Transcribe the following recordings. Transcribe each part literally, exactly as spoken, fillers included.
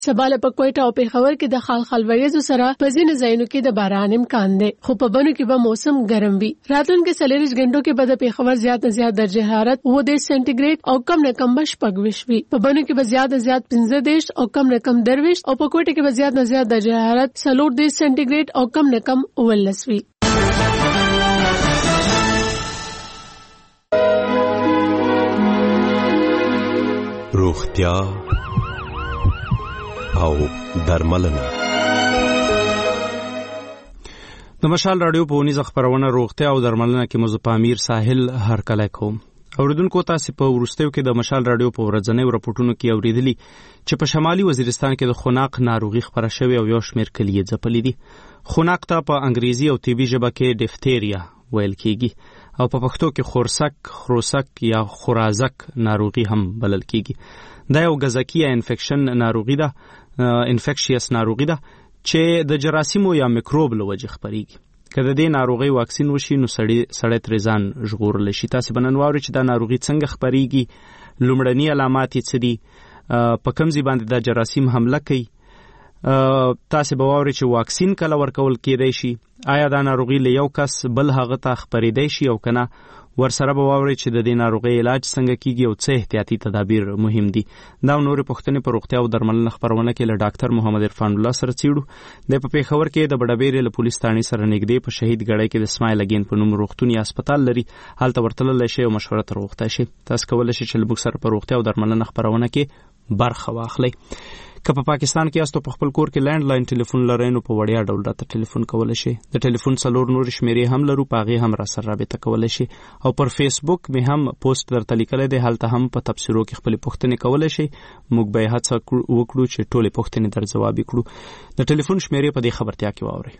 سباله په کوټه او پیښور کې د خالخال وریځو سره په ځینو ځایونو کې د باران امکان دی، خو په بنو کې به موسم ګرم وي. راتلونکي څلوېښت غنټو کې به د پیښور زیات نه زیات درجه حرارت اووه دېرش سانتي ګریډ او کم نه کم شپږ ویشت وي. په بنو کې به زیات نه زیات پنځه دېرش او کم نه کم درویشت او په کوټه کې به زیات نه زیات درجه حرارت څلور دېرش سانتي ګریډ او کم نه کم اوولس وي. روغتیا او درملنه. د مشال رادیو په ونیزه خبرونه روغتیا او درملنه کې موضوع پامیر ساحل هرکلی کوم. اوریدونکو تاسو په ورستیو کې د مشال رادیو په ورځنیو راپورټونو کې اوریدلی چې په شمالي وزیرستان کې د خناق ناروغي خبره شوې او یو شمېر کلیې ځپلې دي. خناق ته په انګریزي او طبي ژبه کې ډیفتیریا ویل کېږي او په پښتو کې خورسک، خروسک یا خورازک ناروغي هم بلل کېږي. دا یو غذاکي انفیکشن ناروغي ده، انفیکشیس ناروغي ده چې د جراثیمو یا میکروب له وجې خپرېږي. که د دې ناروغي واکسین وشي نو سړی سړی ترې ځان ژغورلی شي. تاسې به نن واورئ چې دا ناروغي څنګه خپرېږي، لومړني علامات یې څه دي، په کوم ځای باندې دا جراثیم حمله کوي. تاسې به واورئ چې واکسین کله ورکول کېدی شي، آیا دا ناروغي له یو کس بل هغه ته خپرېدی شي او که نه. ورسره به واورئ چې د دې ناروغۍ علاج څنګه کیږي او څه احتیاطي تدابیر مهم دي. دا او نورې پوښتنې په روغتیا او درملنه خپرونه کې له ډاکټر محمد عرفان الله سره څېړو. د په پېښور کې د بډبېرې له پولیس تاڼې سره نږدې په شهید ګړی کې د اسماعیل اګین په نوم روغتون یا هسپتال لري، هلته ورتللی شئ او مشوره ترې وغوښتی شئ. تاسو کولی شئ چې له موږ سره په روغتیا او درملنه خپرونه کې برخه واخلئ. که په پاکستان کې یاستو په خپل کور کې لینډ لاین ټلیفون لرئ نو په وړیا ډول راته ټلیفون کولی شئ. د ټلیفون څلور نورې شمېرې هم لرو، په هغې هم را سره رابطه کولی شئ. او پر فیسبوک مې هم پوسټ درته لیکلی دی، هلته هم په تبصرو کې خپلې پوښتنې کولی شئ. موږ به یې هڅه وکړو چې ټولې پوښتنې در ځوابې کړو. د ټلیفون شمېرې په دې خبرتیا کې واورئ.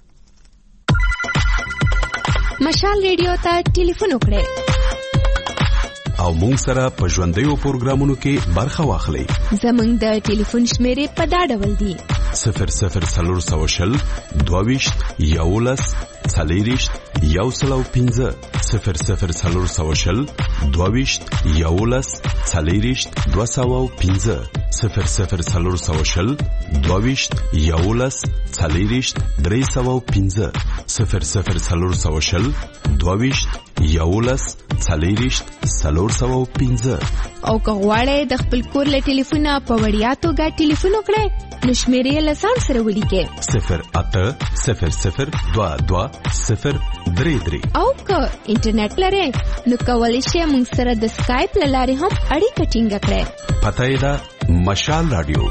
مشال ریډیو ته ټلیفون وکړئ او مونږ سره په ژوندیو پروګرامونو کې برخه واخلئ. زمونږ د ټلیفون شمېرې په دا ډول دي: صفر صفر څلور سوه شل دوه ویشت یولس څلېرویشت یو سل او پنځه صفر صفر څلور سوه شل دوه ویشت یولس څلېرویشت دوه سوه او پنځه صفر صفر څلور سوه شل دوه ویشت یولس څلېرویشت درې سوه او پنځه صفر صفر څلور سوه شل دوه ویشت یولس څلېرویشت څلور سوه او پنځه. او که غواړئ د خپل کور له ټلیفونه په وړیا توګه ټلیفون وکړئ نو شمېرې یې له ځان سره ولیکئ: صفر اته صفر صفر دوه دوه صفر درې درې. او که انټرنیټ لرئ نو کولی شئ موږ سره د سکایپ له لارې هم اړیکه ټینګه کړئ. پته یې ده مشال رادیو.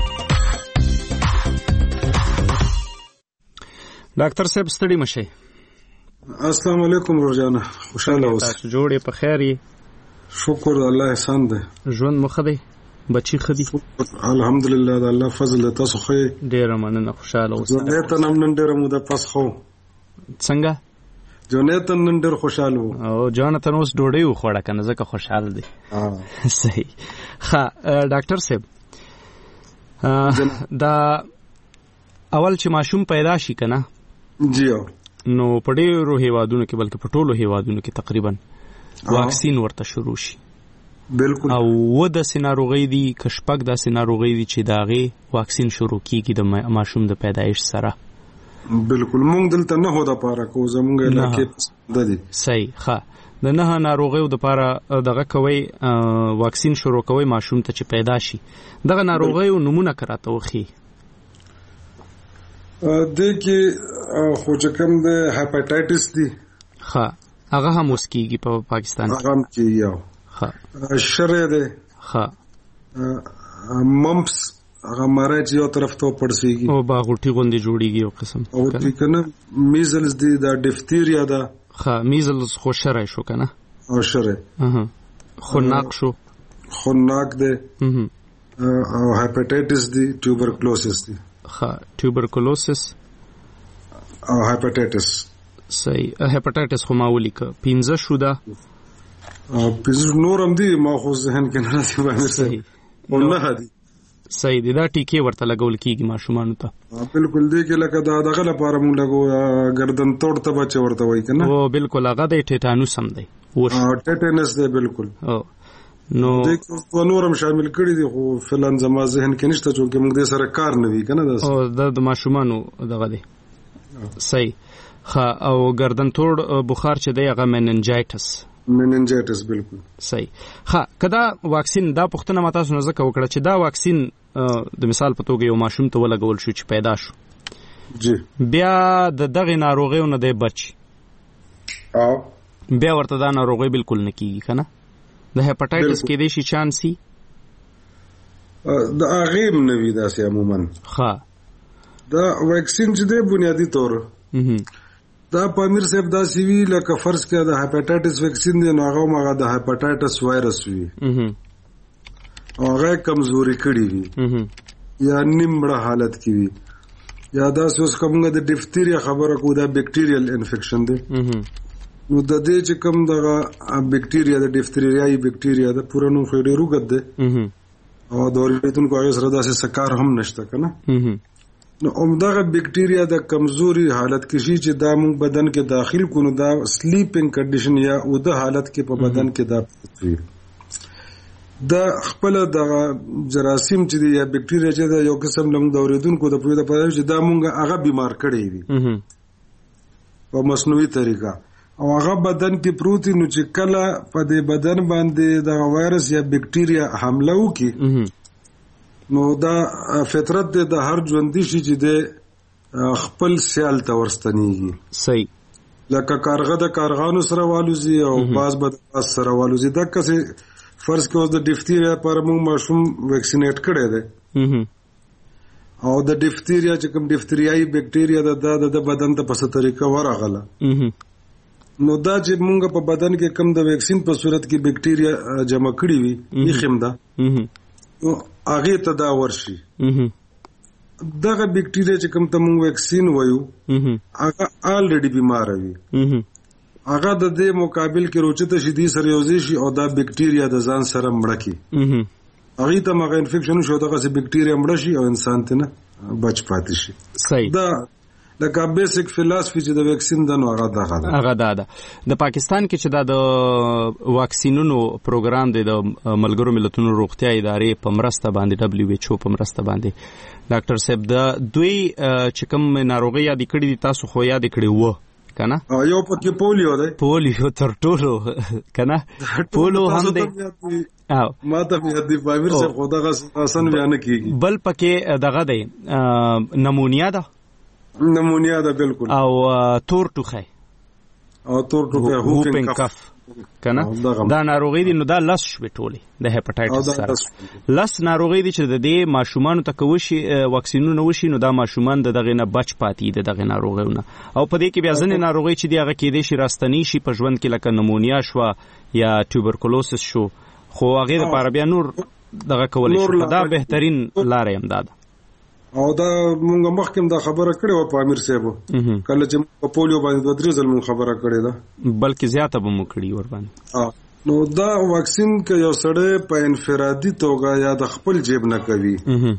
ډاکټر صاحب ستړي مشئ. السلام علیکم روزانه، خوشاله اوسئ. تاسو جوړ یې، په خیر یې؟ شکر الله احسان دی. ژوند مو ښه دی؟ بچی ښه دي؟ الحمدلله د الله فضل دی. تاسو ښه یې؟ ډېره مننه، خوشحاله اوسئ. جونیتن هم نن ډېره موده پس ښه و. څنګه؟ جونیتن نن ډېر خوشحاله و. او جونیتن اوس ډوډۍ وخوړه که نه، ځکه خوشحاله دی. صحیح. ښه ډاکټر صاحب، دا اول چې ماشوم پیدا شي که نه، جی نو په ډېرو هیوادونو کې بلکې په ټولو هیوادونو کې تقریبا واکسین ورته شروع شي. بالکل. او و داسې ناروغۍ دي که شپږ داسې ناروغۍ دي چې د هغې واکسین شروع کېږي د ماشوم د پیدایش سره. بالکل. مونږ دلته نهو دپاره کوو، زمونږ علاقې پسنده دي. صحیح. ښه، د نهه ناروغیو دپاره دغه کوئ، واکسین شروع کوئ ماشوم ته چې پیدا شي. دغه ناروغیو نومونه که راته وښیي. دې کې خو چې کوم د هیپاټایټس دي. ښه، هغه هم اوس کېږي په پاکستان کې. هغه هم کېږي. او ښه، شری دی. ښه، ممپس هغه مری چې یو طرف ته وپړسېږي او باغوټي غوندې جوړېږي یو قسم. او دې که نه میزلز دی، دا ډیفتیریا ده. ښه، میزلز خو شری شو که نه؟ او شری. خناق شو. خناق دی. او هیپاټایټس دی، ټیوبرکلوسس دی. ښه، ټیوبرکلوسس او هیپاټایټس. صحیح. هیپاټایټس خو ما ولیکه، پنځه شو ده. پنځه نور هم دي، ما خو ذهن کې نه راځي باندې. صحیح. او نه دي. صحیح دی. دا ټیکې ورته لګول کېږي ماشومانو ته. بالکل. دی کې لکه دا دغه لپاره مونږ لګو، ګردن توړ ته به چې ورته وایي که نه. او بالکل هغه دی ټیټانوس هم دی. ټیټینس دی. بالکل. نو د نورم شامل کړي دي خو فلان زما ذهن کې نشته چې موږ د سره کار نه وی کنه دا او د ماشومانو دغه دی صحیح خا او گردن توړ بخار چې دی هغه مننجایټس مننجایټس بالکل صحیح خا کدا واکسین دا پښتنه ماته سونه زکه وکړه چې دا واکسین د مثال په توګه یو ماشوم ته ولګول شو چې پیدا شو جی بیا د دغه ناروغیو نه دی بچ او بیا ورته دا ناروغي بالکل نه کیږي کنه د هپاتایټس کې د شي چانسي د اغیم نوی داسې عموما ها دا ویکسین چې د بنیادی طور دا پامیر صاحب دا سی وی لکه فرض کړه د هپاتایټس ویکسین دی نو هغه مغه د هپاتایټس وایرس وی هغه کمزوري کړی وی یا نیمړه حالت کې وی یا دا اوس کومه د ډیفتیریا خبره کو دا بیکټیریل انفیکشن دی نو د دې چې کوم دغه بیکټیریا د ډیفتریایي بیکټیریا د پورانو خېډه روغد ده او د اوریدونکو هغه سره داسې سکار هم نشته کنه نو عمدغه بیکټیریا د کمزوري حالت کې شي چې دا موږ بدن کې داخل کونو دا سلیپینګ کنډیشن یا او د حالت کې په بدن کې دا وي دا خپل د جراثیم چې دی یا بیکټیریا چې دا یو قسم لمږ د اوریدونکو د پوهه په چې دا موږ هغه بیمار کړی وي په مصنوعي طریقه او هغه بدن کې پروتین نو چې کله په دې بدن باندې د وایرس یا بیکټیریا حمله وکړي نو دا فطرت د هر ژوندي شي چې د خپل سیال ته ورستنیږي صحیح لکه کارغه د کارغانو سره والوزي او باز به د باز سره والوزي دا کسه فرض کې اوس د ډیفتیریا پر موږ ماشوم ویکسینیټ کړی دی او د ډیفتیریا چې کوم ډیفتریایي بیکټیریا د د بدن ته په څه طریقه ورغله نو دا چې مونږ په بدن کې کم د ویکسین په صورت کې بیکټیریا جمع کړی وي یې خمدا نو هغه ته دا ورشي دغه بیکټیریا چې کم ته مونږ ویکسین وایو هغه الریډي بیمار وي هغه د دې مقابل کې روچته شي دي سره یوځي شي او دا بیکټیریا د ځان سره مړه کی هغه ته مغه انفیکشن شو دغه سه بیکټیریا مړه شي او انسان ته نه بچ پاتې شي صحیح دا لکه بیسیک فلسفي چې د ویکسین د نو هغه دغه هغه دا د پاکستان کې چې دا د واکسینونو پروګرام دی د ملګرو ملتونو روغتیا ادارې په مرسته باندې دبليو ایچ او په مرسته باندې ډاکټر صاحب دا دوی چې کوم ناروغي یاد کړی دي تاسو خو یاد کړی وو کنه یو پکې پولیو دی پولیو تر ټولو کنه پولو هم دی او ما ته په دې پامیر څخه خدای غسن بیان کیږي بل پکې دغه دی نمونیا ده نمونیا ده بالکل او تور ټوخه او تور ټوخه هوپینګ کف کنه دا ناروغي دي نو دا لس شوي ټولي د هپاتایټس سره لس ناروغي دي چې د دې ماشومان ته کوشي واکسینونه وشي نو دا ماشومان د دغه نه بچ پاتې دي دغه ناروغیونه او په دې کې بیا ځنې ناروغي چې دی هغه کې دي شي راستنی شي په ژوند کې لکه نمونیا شو یا ټوبرکلوسس شو خو هغه لپاره بیا نور دغه کولای شي دا بهترین لار هم ده او دا مونږ مخکې دا خبره کړې و په امیر صاحب کله چې په پولیو باندې دوه درې ځل مونږ خبره کړې ده بلکې زیاته به مو کړی ور باندې نو دا واکسین کې یو سړی په انفرادي توګه یا د خپل جیب نه کوي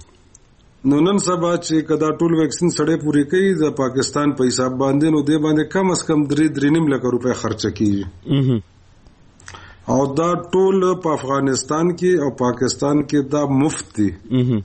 نو نن سبا چې کدا ټول واکسین سړی پوری کوي د پاکستان په حساب باندې نو د باندې کم از کم درې درې نیم لک روپے خرچ کیږي او دا ټول په افغانستان کې او پاکستان کې دا مفت دي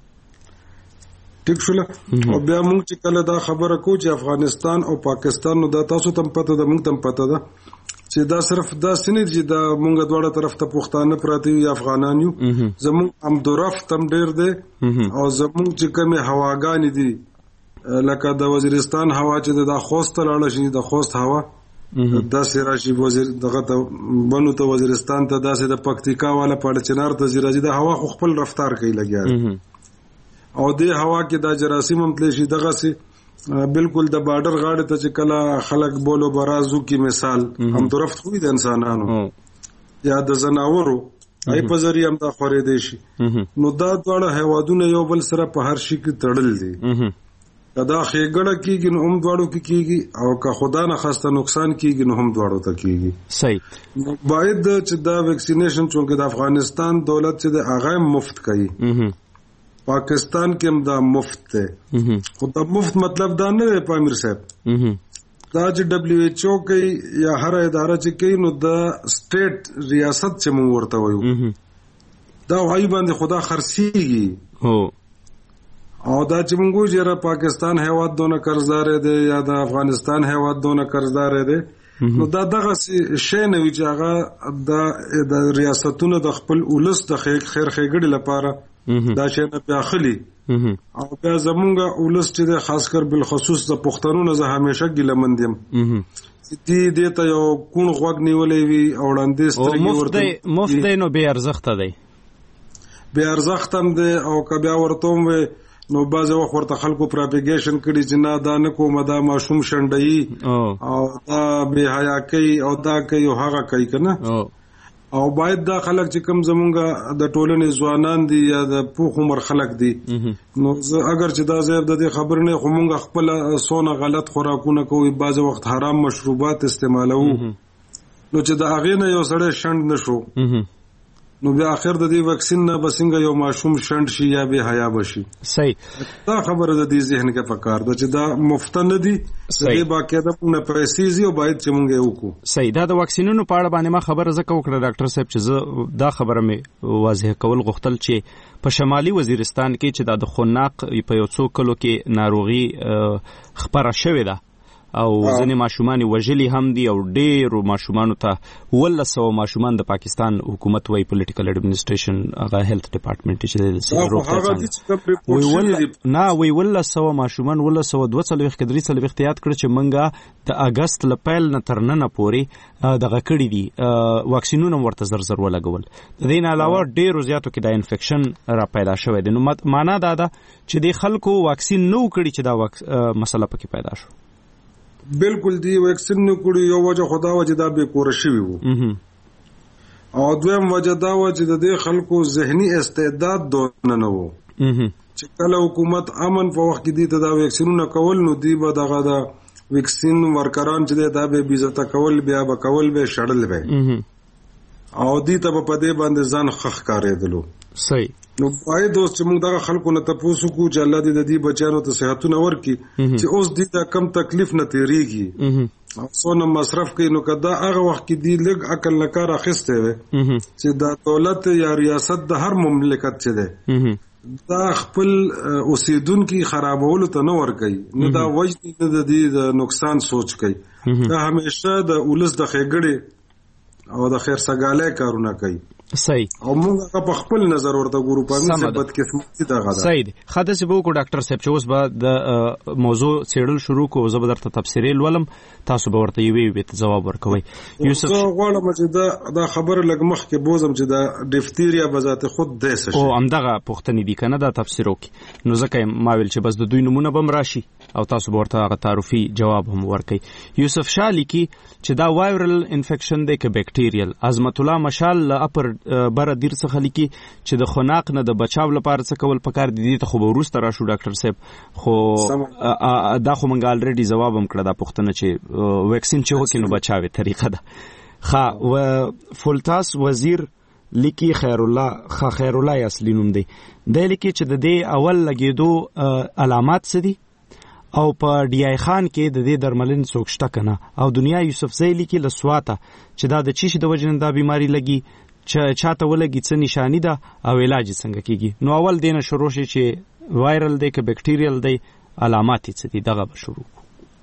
ټیک شول او بیا موږ چې کله دا خبره کو چې افغانستان او پاکستان نو دا تاسو تم پته ده موږ تم پته ده چې دا صرف دا سنید چې دا مونږ دواړه طرف ته پښتانه پراته یو افغانان یو زموږ هم درفت تم ډیر دی او زموږ چې کومه هواګانی دي لکه د وزیرستان هوا چې د خوست لاړه شي د خوست هوا دا سراشي وزیر دغه بنو ته وزیرستان ته داسې د پکتیکا والا پړ چنار ته زیراجي د هوا خپل رفتار کوي لګیا او د هوا کې دا جراثیم هم تل شي دغه سي بالکل د بارډر غاړه ته چې کله خلک بولو برازو کی مثال هم درفت خو د انسانانو یا د زناورو ای په ذریعہ هم دا خورې دي شي نو دا ټول هوادونه یو بل سره په هر شي کې تړل دي دا خېګړه کېږي نو هم دواړو کې کېږي او که خدا نه خسته نقصان کېږي نو هم دواړو ته کېږي صحیح باید چې دا ویکسینیشن چونکه د افغانستان دولت چې د هغه مفت کوي پاکستان کې هم دا مفت ده خو دا مفت مطلب دا نه دی پامیر صاحب دا چې دبليو ایچ او کوي یا هر اداره چې کوي نو د سټیټ ریاست چې موږ ورته وایو دا وایي باندې خدا خرڅيږي هو او دا چې موږ جره پاکستان هیواد دونه قرضدار دی یا د افغانستان هیواد دونه قرضدار دی نو دا دغه شی نه وی چې هغه د ریاستونو د خپل ولس د خیر خیګړي لپاره دا شی نه پیاخلي او بیا زمونږ ولس چې د خاص کر بل خصوص د پښتنو نه زه همیشه ګیلمند یم دې دې ته یو کون غوږ نیولې وي او وړاندې سترګې ورته مفت دی نو بې ارزښته دی بې ارزښت هم دی او که بیا ورته وي نو بعضې وخت ورته خلکو پراپیګیشن کړي چې نه دا نه کوم دا ماشوم شنډوي او دا بې حیا کوي او دا کوي او هغه کوي که نه او باید دا خلک چې کوم زمونږ د ټولنې ځوانان دي یا د پوخ عمر خلک دي نو اگر چې دا ځای د دې خبر نه خو مونږ خپله څونه غلط خوراکونه کوو بعضې وخت حرام مشروبات استعمالوو نو چې د هغې نه یو سړی شنډ نه شو نو بیا اخر د دې وکسین نه بسنګ یو ماشوم شند شي یا به حیا بشي صحیح دا خبره د دې ذهن کې پکار ده چې دا مفت نه دي دې باقاعده په پیسې زیو باید چې مونږ یې وکړو صحیح دا د واکسینونو په اړه باندې ما خبره زکه وکړه ډاکټر صاحب چې دا خبره مې واضح کول غوښتل چې په شمالي وزیرستان کې چې د خناق په یو څو کلو کې ناروغي خبره شوې ده او ځنې ماشومان وژلي هم دي او ډېرو ماشومانو ته ولس سوه ماشومان د پاکستان حکومت وایي پولیټیکل اډمنسټریشن هغه هیلث ډپارټمنټ چې نه وایي ولس سوه ماشومان ولس سوه دوه څلوېښت که درې څلوېښت یاد کړه چې موږ د اګست له پیل نه تر ننه پورې دغه کړي دي واکسینونه ورته زر زر ولګول د دې نه علاوه ډېرو زیاتو کې دا انفیکشن را پیدا شوی دی نو معنا دا ده چې د خلکو واکسین نه و کړي چې دا مسله پکې پیدا شو بالکل دی ویکسین نه کړی یو وجه خدا وجه دا به کور شوی وو او دویم وجه دا و چې د دې خلکو ذهني استعداد دونه نه وو چې کله حکومت امن په وخت کې دی ته دا ویکسینونه کول نو دی به دغه دا ویکسین ورکران چې دا به بیزته کول بیا به کول به شړل به او دی ته په دې باندې ځان خخ کارېدلو صحیح نو پای دوست چې موږ دغه خلکو نه تاسو کو چې الله دې د دې بچیانو ته صحتونه ورکړي چې اوس دې دا کم تکلیف نه تیریږي او څونه مصرف کوي نو کدا هغه وخت کې دی لږ عقل نه کار اخیسته وي چې دا دولت یا ریاست د هر مملکت چې ده دا خپل اوسیدونکو خرابولو ته نه ور کوي نو دا وجه د دې د نقصان سوچ کوي دا همیشه د ولس د خېګړې او د خیر سګالۍ کارونه کوي صحیح او موږ په خپل نظر ورته ګورو په موږ څه بدقسمتي دا غدا صحیح دي خاطر څه وکړو ډاکټر صاحب چې اوس به د موضوع څېړل شروع کوو زه به درته تفسیري لولم تاسو به ورته یوې یوې ته ځواب ورکوئ یوسف زه غواړم چې دا دا خبره لږ مخکې بوزم چې دا ډیفتیریا به ذات خود داسه شي او همدغه پوښتنې دي که نه دا تفسیر وکړي نو ځکه ما ویل چې بس د دوی نومونه به هم راشي او تاسو به ورته هغه تعارفي جواب هم ورکوئ یوسف شاه لیکي چې دا وایرل انفیکشن دی که بیکټیریل عظمت الله مشال له اپر بره دیر څخه لیکي چې د خناق نه د بچاو لپاره څه کول پکار دي ته خو به وروسته راشو ډاکټر صاحب خو دا خو موږ الریډي ځواب هم کړه دا پوښتنه چې ویکسین چې وکړي نو بچاوې طریقه ده ښه و فولتاس وزیر لیکي خیر الله خا خیر الله اصلي نوم دی دی لیکي چې د دې اول لګېدو علامات څه دي او په ډی آی خان کې د دې درملنې څوک شته که نه او دنیا یوسف زی لیکي له سواته چې دا د چی شي د وجې نه دا بیماري لګي چې چاته ولګي څه نشانی ده او علاج څنګه کیږي نو اول دینه شروع شي چې وایرل دی که بیکټیریل دی علامات څه دي دغه به شروع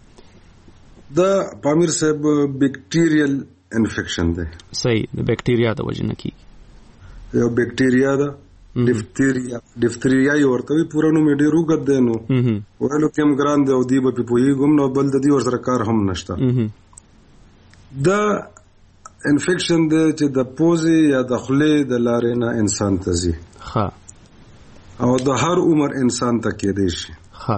دا پامیر صاحب بیکټیریل انفیکشن دی صحیح د بیکټیریا د وجې نه کیږي یو بیکټیریا ده ډیفتیریا ډیفتیریا یو ورته وی پوره نو مې ډېر وګد دی نو ویلو کوم ګران دی او دی به پوهیږم نو بل د دې ورسره کار هم نشته دا انفیکشن دی چې د پوزې یا د خولې د لارې نه انسان ته ځي ښه او د هر عمر انسان ته کېدی شي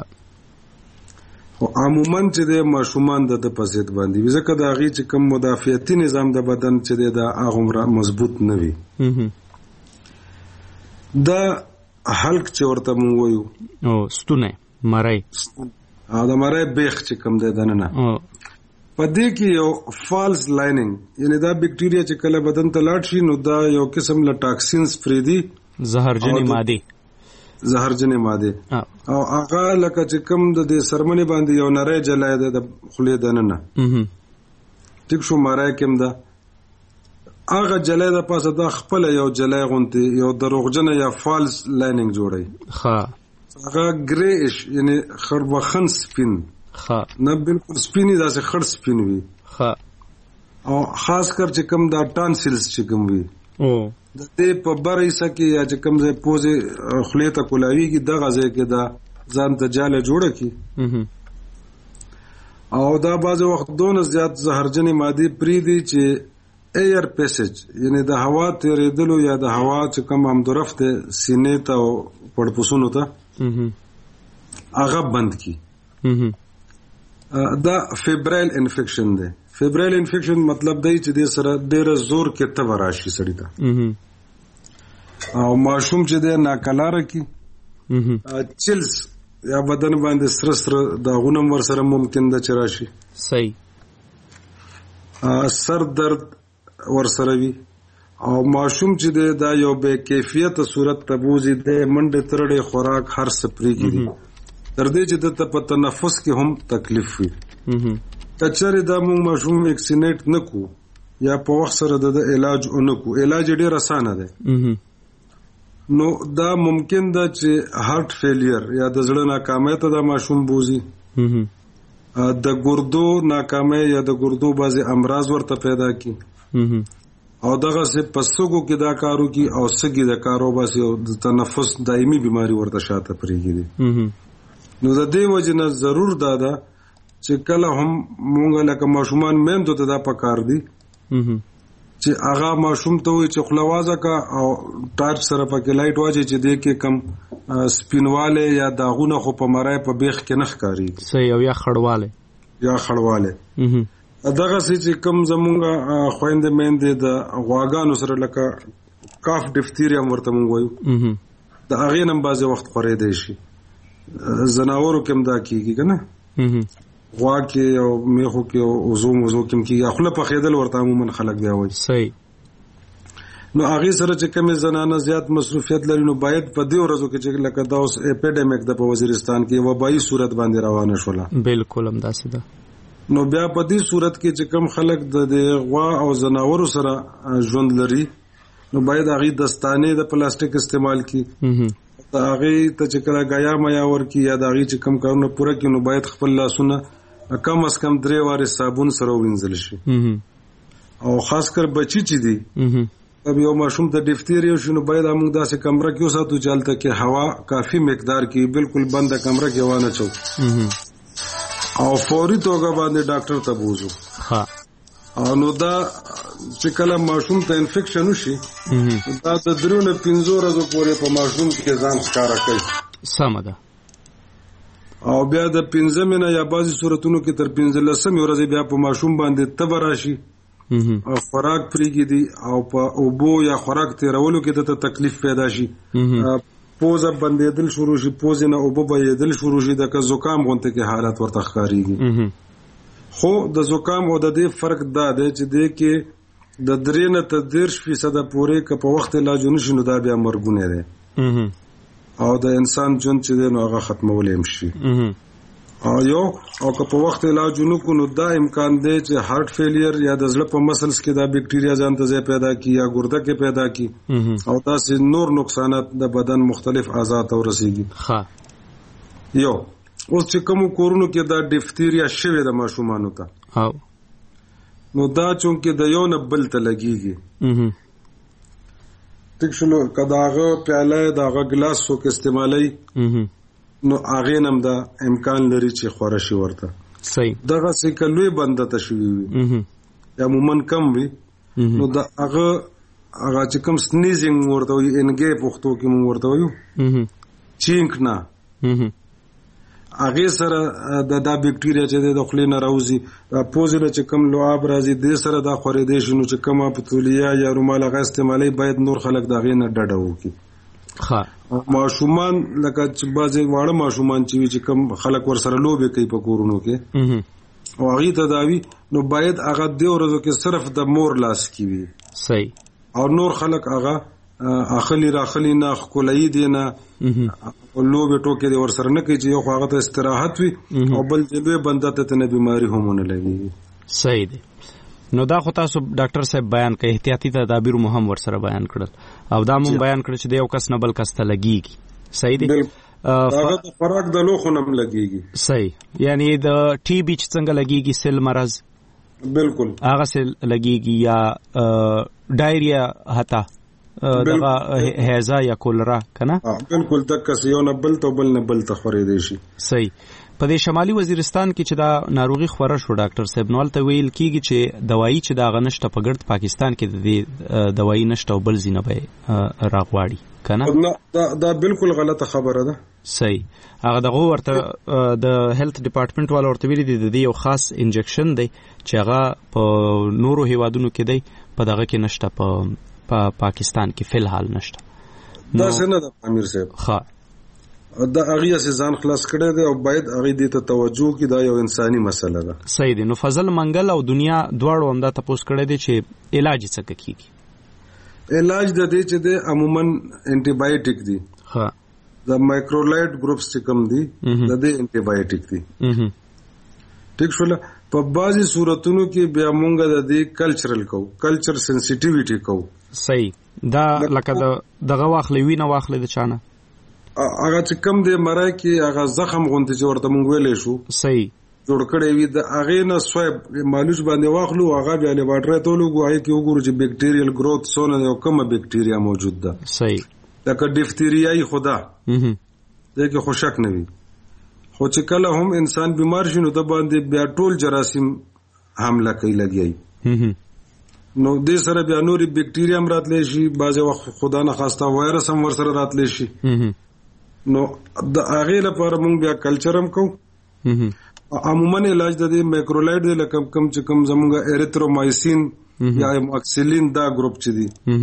ښه خو عموما چې د ماشومان د د په ضد باندې وي ځکه د هغې چې کوم مدافعتي نظام د بدن چې دی د هغومره مضبوط نه وي دا حلق چې ورته مونږ وایو او ستونی مری او د مری بیخ چې کوم دی دننه په دې کې یو فالس لایننګ یعنی دا بیکټیریا چې کله بدن ته لاړ شي نو دا یو قسم له ټاکسینز پرېږدي زهرجنې مادې زهرجنې ماده او هغه لکه چې کوم د سرمنې باندې یو نری جلای ده د خولې دننه ټیک شو مارای کوم ده هغه جلای د پاسه د خپل یو جلای غونتی یو دروغجنه یا فالس لاینینګ جوړي ها هغه گریش یعنی خړبخن سپین ها نه بالکل سپینی داسې خړ سپین وي ها او خاص کر چې کوم دا ټانسلز چې کوم وي او د دې په بری سکه یا چې کوم ځای پوزه خولې ته کولاویږي دغه ځای کې دا ځان ته جاله جوړه کی او دا بعض وخت دونه زیات زهرجنې ماده پری دي چې ایر پیسج یعنی د هوا تیرېدلو یا د هوا چې کوم هم درفته سینې ته او پړپوسونو ته هغه بند کی دا فیبرایل انفیکشن دی فیبرایل انفیکشن مطلب دی چې د سره ډېر زور کې تب راشي سړی ته او ماشوم چې د ناکلاره کی چلز یا بدن باندې سره سره داغونه ور سره ممکن ده چې راشي صحیح سر درد ور سره وي او ماشوم چې دا یو بے کیفیت صورت تبوزي د منډه ترړې خوراک هر سپری کی دي تر دې چې د په تنفس کې هم تکلیف وي کچره دا موږ ماشوم ویکسینیټ نکو یا په وخت سره د علاج اونکو علاج ډیر اسانه ده نو دا ممکن ده چې هارت فیلیر یا د زړه ناکامۍ ته دا ماشوم بوزي د ګردو ناکامۍ یا د ګردو بعضي امراض ورته پیدا کی او دغه سه پسوګو کې دا کارو کی او سګي د کارو باسي او د تنفس دایمي بیماری ورته شاته پریږي نو د دې وجنه ضرور دادا چې کله هم مونږ لکه ماشومان مېندو ته دا پکار دي چې هغه ماشوم ته وي چې خلوازه کا او ټارچ سره پکې لایټ واچي چې دې کې کم سپینواله یا داغونه خو په مړای په بیخ کې نخ کاری صحیح او یا خړواله یا خړواله دغه چې کم زمونږه خويندې مېندې د غواګانو سره لکه کاف ډیفتیریا ورته مونږ وایو د هغه نم بازي وخت خورې دی شي زناورو کوم دا کیږي کنه غوا کې او میخو کې او زوم وزو کوم کې خپل په خیدل ورته عموما خلک دی وایي صحیح نو هغه سره چې کوم زنانه زیات مصروفیت لري نو باید په دې ورځو کې چې لکه دا اوس اپیډیمیک د په وزیرستان کې وبایي صورت باندې روانه شوله بالکل هم داسې ده نو بیا په دې صورت کې چې کوم خلک د غوا او زناورو سره ژوند لري نو باید هغه دستانه د پلاستیک استعمال کی دا هغه ته چې کله غیا میا ورکی یا دا هغه چې کم کارونه پوره کینو باید خپل لاسونه کم از کم درې واره صابون سره وینځل شي او خاص کر بچی چې دي اب یو ماشوم د ډیفتیریا شنو باید موږ داسې کمره کې وساتو چې حالت کې هوا کافي مقدار کې بالکل بنده کمره کې وانه چو او فوري توګه باندې ډاکټر ته بوزو ها او نو دا چې کله ماشوم ته انفیکشن وشي دا د درونه پنځو ورځې پورې په ماشوم کې ځان ښکارا کوي سم ده او بیا د پنځمه نه یا بعضي صورتونو کې تر پنځلسمه ورځې بیا په ماشوم باندې تب راشي او خوراک پریږي دي او په اوبو یا خوراک تیرولو کې د تکلیف پیدا شي پوزه بندېدل شروع شي پوزه نه اوبو بېدل شروع شي د زکام غونته کې حالت ورته ښکاریږي خو د زکام او د دې فرق دا دی چې د کې د درې نه تر دېرش فیصد پورې که په وخت علاج ونشي نو دا بیا مرګونه دی او د انسان ژوند چې دی نو هغه ختمولای شي او یو او که په وخت علاج ونکو نو دا امکان دی چې هارت فیلیر یا د زړه په مسلز کې دا بیکټیریا ځان ته ځای پیدا کی یا ګرده کې پیدا کی او تاسو نور نقصانات د بدن مختلف اعضاء ته ورسیږي ها یو اوس چې کوم کورونو کې دا ډیفتیریا شوی د ماشومانو ته او نو دا چونکه د یو نه بل ته لګیږي تک شنو کداغه پیاله داغه ګلاس سو کې استعمالي نو هغه نم دا امکان لري چې خورشي ورته صحیح دغه څه کلوې بنده تشوي وي یا مومن کم وي نو دا هغه هغه چې کوم سنیزینګ ورته وي انګې پختو کې مو ورته وي چینک نه هغه سره د دا بیکټیریا چې د خولې نه راوځي پوزره چې کم لعاب راځي د سره دا خورې دي شنو چې کومه پتولیا یا رومال هغه استعمالي باید نور خلک دا غي نه ډډه وکي ها ماشومان لکه چې بعضي واړه ماشومان چې کم خلک ور سره لوبي کوي په کورونو کې او هغه تداوی نو باید هغه د ورځو کې صرف د مور لاس کی وي صحیح او نور خلک هغه اخلي راخلي نه خولای دی نه لو به ټوکې دی ور سره نه کوي چې یو هغه ته استراحت وي او بل چې بنده ته نه بیماری هم نه لګي. صحیح دی. نو دا خو تاسو ډاکټر صاحب بیان کړئ احتیاطي تدابیر مو هم ورسره بیان کړل او دا مو بیان کړ چې د یو کس نه بل کس ته لګیږي. صحیح دی. هغه د خوراک د لوخو نه لګیږي. صحیح. یعنی د ټي بي څنګه لګیږي سیل مرض بالکل هغه سیل لګیږي یا ډایریا هتا دغه هیزا یا کولرا کنه بالکل د کس یو نه بل ته بل نه بل ته خورې دی شي. صحیح. په دې شمالي وزیرستان کې چې دا ناروغي خوره شو ډاکټر صاحب نو ته ویل کیږي چې دوايي چې دا غنښت په ګرد پاکستان کې د دوايي نشته او بل زینه به راغواړي کنه دا دا بالکل غلطه خبره ده. صحیح. هغه دغه ورته د هیلث ډپارټمنټ والا ورته ویلي دي د یو خاص انجکشن دی چې هغه په نورو هیوادونو کې دی په دغه کې نشته په پاکستان کې فل حال نشته. دا څنګه ده امیر صاحب؟ ښه دا هغه سي ځان خلاص کړي دي او باید هغه دې ته توجه کړي دا یو انساني مسله ده. صحیح دي. نو فضل منګل او دنیا دواړو هم دا تاسو کړی دي چې علاج څه کیږي؟ علاج د دې چې د عموما انټي بایوټیک دي. ها د مایکرولایټ ګروپس چې کوم دي د دې انټي بایوټیک دي. ټیک شول. په بعضي صورتونو کې بیا مونږ د دې کلچرل کو کلچر سنسټیویټي کو. صحیح. دا لکه دغه واخلې وینه واخلې د چانه هغه چې کم دی مرای کې هغه زخم غونډه چې ورته مونږ ویلې شو. صحیح. جوړ کړی وي د هغه نه سویب مالوش باندې واخلو هغه بیا له واټر ته لګوي کې وګورو چې بیکټیریل گروث سونه یو کومه بیکټیریا موجود ده. صحیح. لکه ډیفتریای خدا اها دغه خوشک نه وي خو چې کله هم انسان بیمار شي نو د باندې بیا ټول جراثیم حمله کوي لګي. اها نو دې سره بیا نوري بیکټیریا هم راتلی شي بعض وخت خدا نه خواسته وایرس هم ور سره راتلی شي. اها نو د هغه لپاره مونږ بیا کلچر هم کوو. عموما علاج د دې مایکرولایټ د لکم کم چې کم زمونږ اریترومایسین یا اموکسیلین دا ګروپ چې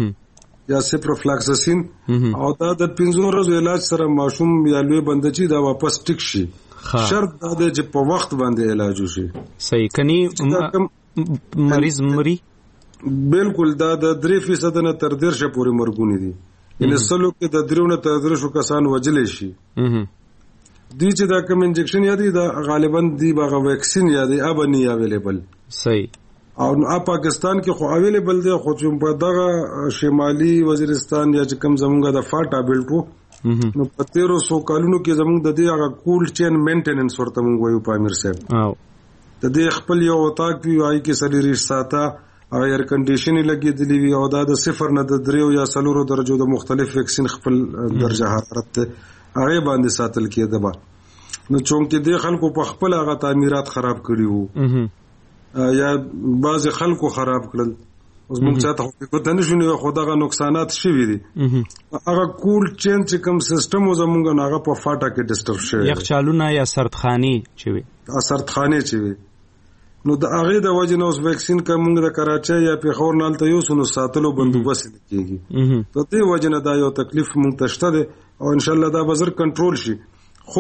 دي یا سپروفلاکساسین او دا د پنځو ورځو علاج سره ماشوم یا لوی بنده چې دا واپس ټیک شي. شرط دا دی چې په وخت باندې علاج وشي. صحیح. کني مریض مري بالکل دا د درې فیصد نه تر ډیر شه پورې مرګونی دي. ان سلو کې د دریونه تر درې شو کسان وجلې شي. دي چې دا کوم انجکشن یا دي دا غالبا دی باغه ویکسین یا دی ابني اویلیبل. صحیح. او نو پاکستان کې خو اویلیبل دی خو چې په دغه شمالي وزیرستان یا چې کوم زمونږ د فاټا بیلټو نو په تیرو سو کالونو کې زمونږ د دې هغه کول چین مینټیننس ورته مونږ وایو په امیر صاحب. او د دې خپل یو وطاق وی وای کې سړي ساته او ایر کنډیشنینګ لګیدلی وی او دا د صفر نه د دریو یا سلورو درجو د مختلف ویکسین خپل درجه حرارت ته هغه باندې ساتل کېده. با نو چونکې د خلکو په خپل هغه تعمیرات خراب کړي وو یا بعض خلکو خراب کړل اوس موږ ته په دنه شنو خدغه نقصانات شوي دي. هغه کول چین چې کوم سیستم زمونږ هغه په فاټا کې ډسټرب شوی یخچالونه یا سردخاني چې وي سردخانه چې وي نو د هغه د وجه نو ویکسین کومه د کراچۍ یا پیښور نالته یو سونو ساتلو بندوبست کیږي. ته دې وجه نه دا یو تکلیف مونږ تشته ده او ان شاء الله دا بازار کنټرول شي. خو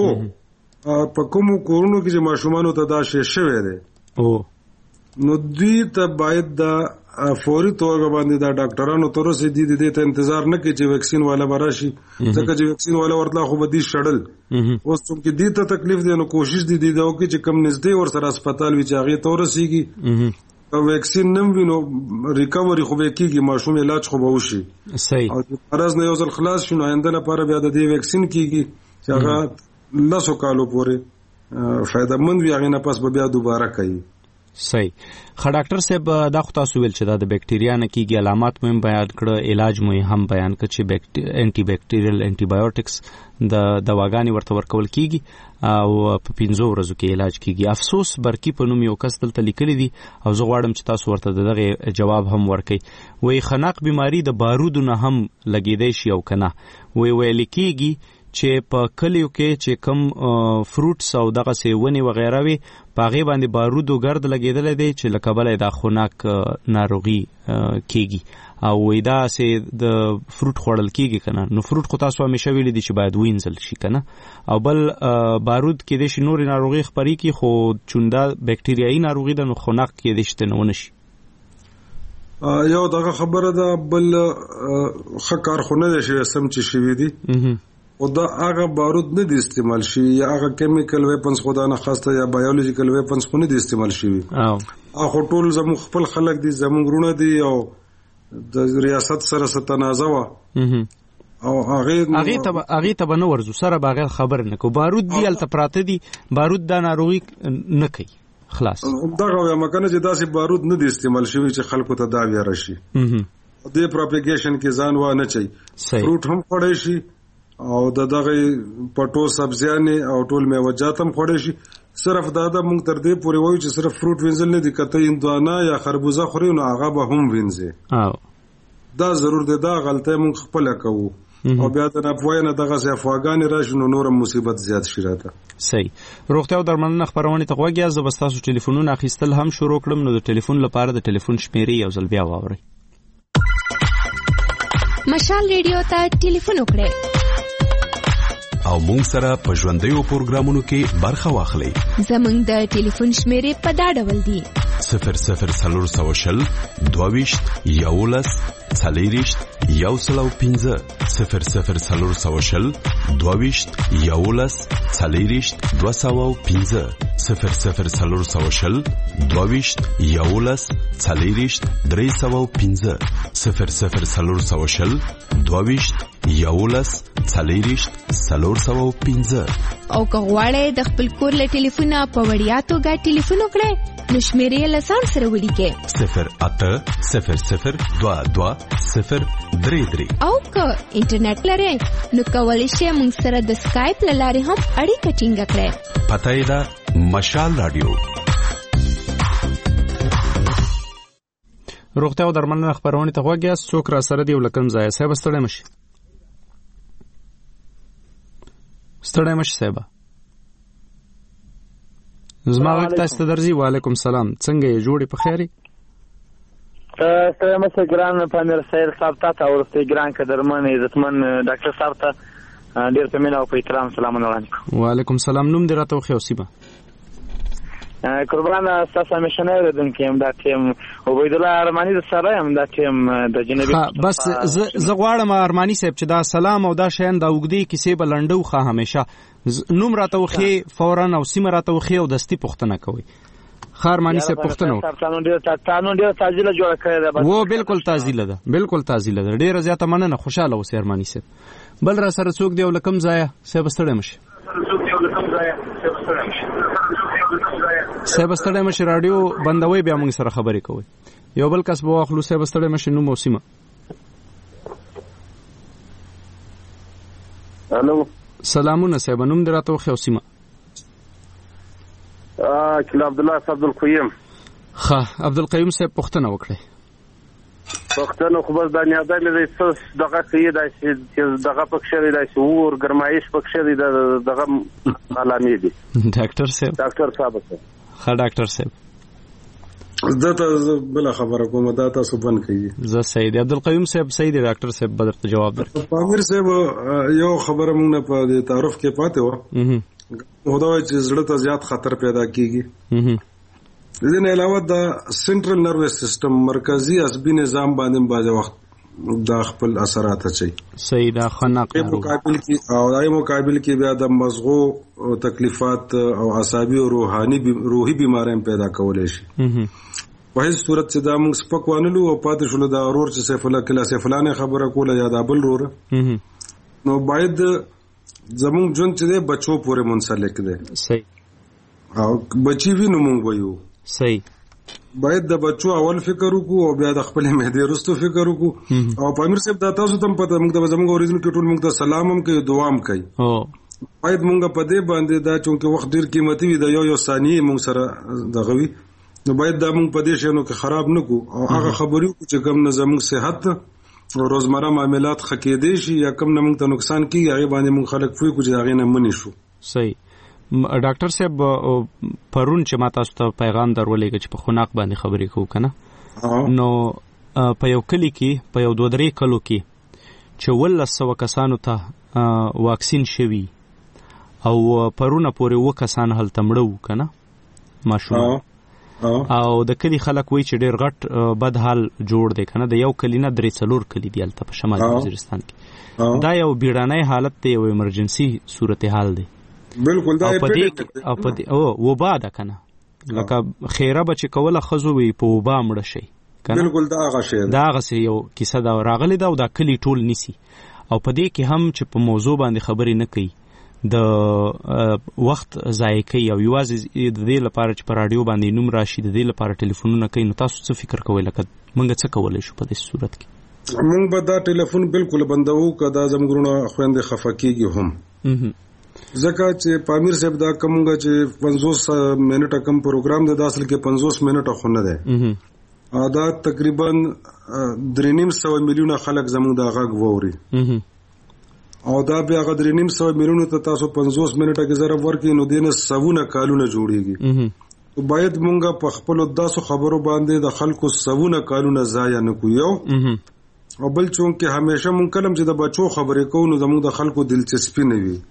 په کوم کورونو کې چې ماشومان ته دا شی شوی دی او نو دوی ته باید دا فوري توګه باندې دا ډاکټرانو تر اوسه دي دې ته انتظار نه کوي چې ویکسین والا براشي ځکه چې ویکسین والا ورتلا خو به دي شړل. اوس څوک دې ته تکلیف دی نو کوشش دي دي دا وکړي چې کم نږدې ور سره هسپتال وي چې هغه تور رسیږي او ویکسین نم وینو ریکوري خو به کیږي ماشوم علاج خو به وشي. صحیح. او فرض نه یو ځل خلاص شونه آینده لپاره بیا د دې ویکسین کیږي چې هغه لاسو کالو پورې فائدہ مند وي هغه نه پس به بیا دوباره کوي. صحیح. خا ډاکټر صاحب دا خو تاسو ویل چې دا د بکټریا نه کیږي علامات مو بیان کړه علاج مو هم بیان کړ چې انټي بکټیریل انټي بایوټکس د دواګانی ورته ورکول کیږي او په پنځو ورځو کې علاج کیږي. افسوس برکی په نوم یو کس دلته لیکلی دي او زه غواړم چې تاسو ورته دغه جواب هم ورکړئ. وای خناق بیماری د بارودو نه هم لګیدای شي او کنه وای ویل کیږي چې په کلیو کې چې کم فروټس او دغه سیونی وغیرہ وي پاغه باندې بارود او ګرد لګیدل دي چې لکبل د خناق ناروغي کیږي او وېدا سي د فروټ خوړل کیږي کنه. نو فروټ خو تاسو همیشه ویل دي چې باید وینځل شي کنه او بل بارود کې د شنور ناروغي خبري کی خو چوندا بکټریايي ناروغي د خناق کې د شته نه ونشي. یو دغه خبره ده بل ښه کارخونه ده چې سم چې شوي دي او دا هغه بارود نه دي استعمال شوي یا هغه کیمیکل ویپنز خدا نه خواسته یا بایولوژیکل ویپنز خو نه دي استعمال شوي هغه ټول زموږ خپل خلک دي زموږ وروڼه دي او د ریاست سره څه تنازع وه او هغې هغې ته به نه ورځو سره به هغه خبر نه کوو بارود دي هلته پراته دي بارود دا ناروغي نه کوي خلاص دغه وایم کنه چې داسې بارود نه دي استعمال شوي چې خلکو ته دا ویره شي دې پروپیګیشن کې ځان وا نه چي فروټ هم خوړی شي او د دغه پټو سبزیانې او ټول میوجات هم خوړی شي صرف دا د مونږ تر دې پورې وایو چې صرف فروټ وینځل نه دي کته هندوانه یا خربوزه خوري نو هغه به هم وینځي دا ضرور دی دا غلطۍ مونږ خپله کوو او بیا د ناپوهۍ نه دغسې افواګانې راشي نو نور مصیبت زیات شي راته صحیح روغتیا او درملنه خپرونې ته غوږ یاست زه به ستاسو ټلیفونونه اخیستل هم شروع کړم نو د ټلیفون لپاره د ټلیفون شمیرې یو ځل بیا واورئ مشال ریډیو ته ټلیفون وکړئ او مونږ سره په ژوندیو پروګرامونو کې برخه واخلئ زمونږ د ټلیفون شمیرې په دا ډول دي صفر صفر څلور سوه شل دوه ویشت یولس څلېرویشت یو سل او پنځه صفر صفر څلور سوه شل دوه ویشت یولس څلېرویشت دوه سوه او پنځه صفر صفر څلور سوه شل دوه ویشت یولس څلېرویشت درې سوه او پنځه صفر صفر څلور سوه شل دوه ویشت یولس څلېرویشت څلور سوه او پنځه او که غواړئ د خپل کور له ټلیفونه په وړیا توګه ټلیفون وکړئ نو شمیرې له ځان سره ولیکئ صفر اته صفر صفر دوه دوه صفر درې درې او که انټرنیټ لرئ نو کولی شئ موږ سره د سکایپ له لارې هم اړیکه ټینګه کړئ پته یې ده مشال راډیو روغتیا او درملنه خپرونې ته غوږ یاست څوک را سره دی او له کوم ځایه صاحب ستړی مه شئ ستړی مه شئ صاحبه زما غږ تاسو ته درځي وعلیکم سلام څنګه یې جوړې په خیر یې ستړی مه شئ ګران پامیر سید صاحب ته ته وروستی ګران قدرمن عزتمن ډاکټر صاحب ته ډېر په مینه او په احترام سلامونه وړاندې کوم وعلیکم سلام نوم دې راته وښیه او سیمه قربان ستاسو همیشنی اورېدونکی یم دا ټیم عبیدالله ارماني د سره یم دا ټیم د جنوبي بس زه غواړم ارماني صاحب چې دا سلام او دا شیان دا اوږدې کیسې به لنډه وښه همیشه نوم راته وښیې فورا او سیمه راته وښیې او دستي پوښتنه کوئ ښه ارماني صاحب پوښتنه وکړه تاسو ډېره تعجیله جوړه کړې ده و بالکل تعجیله ده بالکل تعجیله ده ډېره زیاته مننه خوشحاله اوسئ ارماني صاحب بل را سره څوک دی او له کوم ځایه صاحب ستړی مه شئ صاحب ستړی مه شئ راډیو بندوئ بیا موږ سره خبرې کوئ یو بل کس به واخلو صاحب ستړی مه شئ نوم او سیمه الو سلامونه صاحب نوم دې راته وښیه او سیمه کله عبدالله عبدالقیوم ښه عبدالقیوم صاحب پوښتنه وکړئ پښتنو خو بس دا نیاده لري څه دغه کوي چې دغه پکښې دی داسې اور ګرمایش پکښې دی دغه علامې دي ډاکټر صاحب ډاکټر صاحب ښه ډاکټر صاحب دا ته بله خبره کومه دا تاسو بند کړئ زه صحیح دی عبدالقیوم صاحب صحیح دی ډاکټر صاحب به درته جواب درکړي پامیر صاحب یو خبره موږ نه په دې تعارف کې پاتې وه خو دا وایي چې زړه ته زیات خطر پیدا کېږي د دې نه علاوه د سنټرل نروس سیستم مرکزی عصبي نظام باندې بعض وخت دا خپل اثرات اچي صحیح دا خناق مقابل کی او دای مقابل کی بیا د مزغو تکلیفات او عصبي او روحاني روحي بیماریاں پیدا کولای شي په هیڅ صورت چې دا موږ سپکوانلو او پاتې شول دا اورور چې سیف الله کله سیف الله نه خبره کوله یا دا بل رور نو باید زموږ جون چې بچو پورې منسلک دي صحیح او بچی وینم موږ وایو صحیح باید د بچو اول فکر وکړو او بیا د خپل مهدی رستو فکر وکړو او پامیر صاحب دا تاسو ته پته موږ د زموږ اوریجنل کې ټول موږ ته سلام هم کوي دعا هم کوي او باید موږ په دې باندې دا چې وخت ډیر قیمتي وي د یو یو ثانیه موږ سره دغوي نو باید دا موږ په دې شنو کې خراب نه کو او هغه خبرو چې کوم نه زموږ صحت او روزمره معاملات خکې دي شي یا کوم نه موږ ته نقصان کیږي هغه باندې موږ خلک فوي کو چې هغه نه منی شو صحیح ډاکټر صاحب پرون چې ما تاسو ته پیغام درولېږه چې په خناق باندې خبرې کوو کنه نو په یو کلی کې په یو دوه درې کلو کې چې ولس سوه کسانو ته واکسین شوي او پرونه پورې اووه کسان هلته مړه وو کنه ماشومان او د کلی خلک وایي چې ډیر غټ بد حال جوړ دی کنه د یو کلی نه درې څلور کلی دی البته په شمالي وزیرستان کې دا یو بیړنی حالت دی یو ایمرجنسي صورتحال دی بالکل دا په دې او وبا ده کنه لکه خیره به چې کوله خزو وي په وبا مړه شي بالکل دا هغه شی دا هغه یو کیسه دا راغلی دا او دا کلی ټول نیسی او په دې کې هم چې په موضوع باندې خبرې نه کوي د وخت ضایع کوي او یوازې د دې لپاره چې په رادیو باندې نوم راشي د دې لپاره ټلیفونونه کوي نو تاسو څه فکر کوئ لکه موږ څه کولی شو په دې صورت کې موږ به دا ټلیفون بالکل بندوو که دا زموږ وروڼه خویندې خفه کېږي هم ځکه چې پامیر صاحب دا کومږه چې پنځوس منټه کم پروګرام دی دا اصل کې پنځوس منټه خو نه دی دا تقریبا درې نیم سوه میلیونه خلک زموږ دا غږ واوري او دا بیا هغه درې نیم سوه میلیونو ته تاسو پنځوس منټه کې ضرب ورکړئ نو دې نه سوونه کالونه جوړېږي باید مونږ په خپلو داسو خبرو باندې د خلکو سوونه کالونه ضایع نه کړو یو او بل چونکې همیشه مونږ کلم چې د بچو خبرې کوو نو زموږ د خلکو دلچسپي نه وي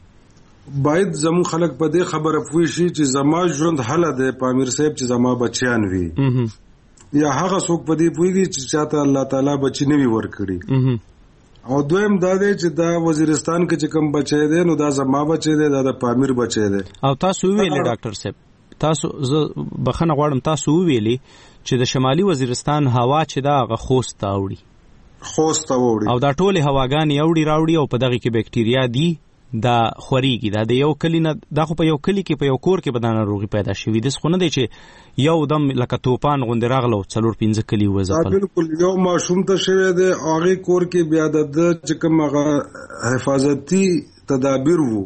باید زموږ خلک په دې خبره پوه شي چې زما ژوند هله دی پامیر صاحب چې زما بچیان وي یا هغه څوک په دې پوهېږي چې چاته الله تعالی بچي نه وي ورکړي او دویم دا دی چې دا وزیرستان کې چې کوم بچی دی نو دا زما بچی دی دا د پامیر بچی دی او تاسو ویلې ډاکټر صاحب تاسو زه بخښنه غواړم تاسو ویلې چې د شمالي وزیرستان هوا چې دا هغه خوست ته اوړي خوست ته اوړي او دا ټولې هواګانې اوړي راوړي او په دغه کې بکټریا دي دا خوريږي دا د یو کلی نه دا خو په یو کلی کې په یو کور کې به دا ناروغي پیدا شوي دس خو نه دی چې یو دم لکه توپان غوندې راغله او څلور پنځه کلي وځپل بالکل یو ماشوم ته شوی دی هغې کور کې بیا د چې کوم هغه حفاظتي تدابیر وو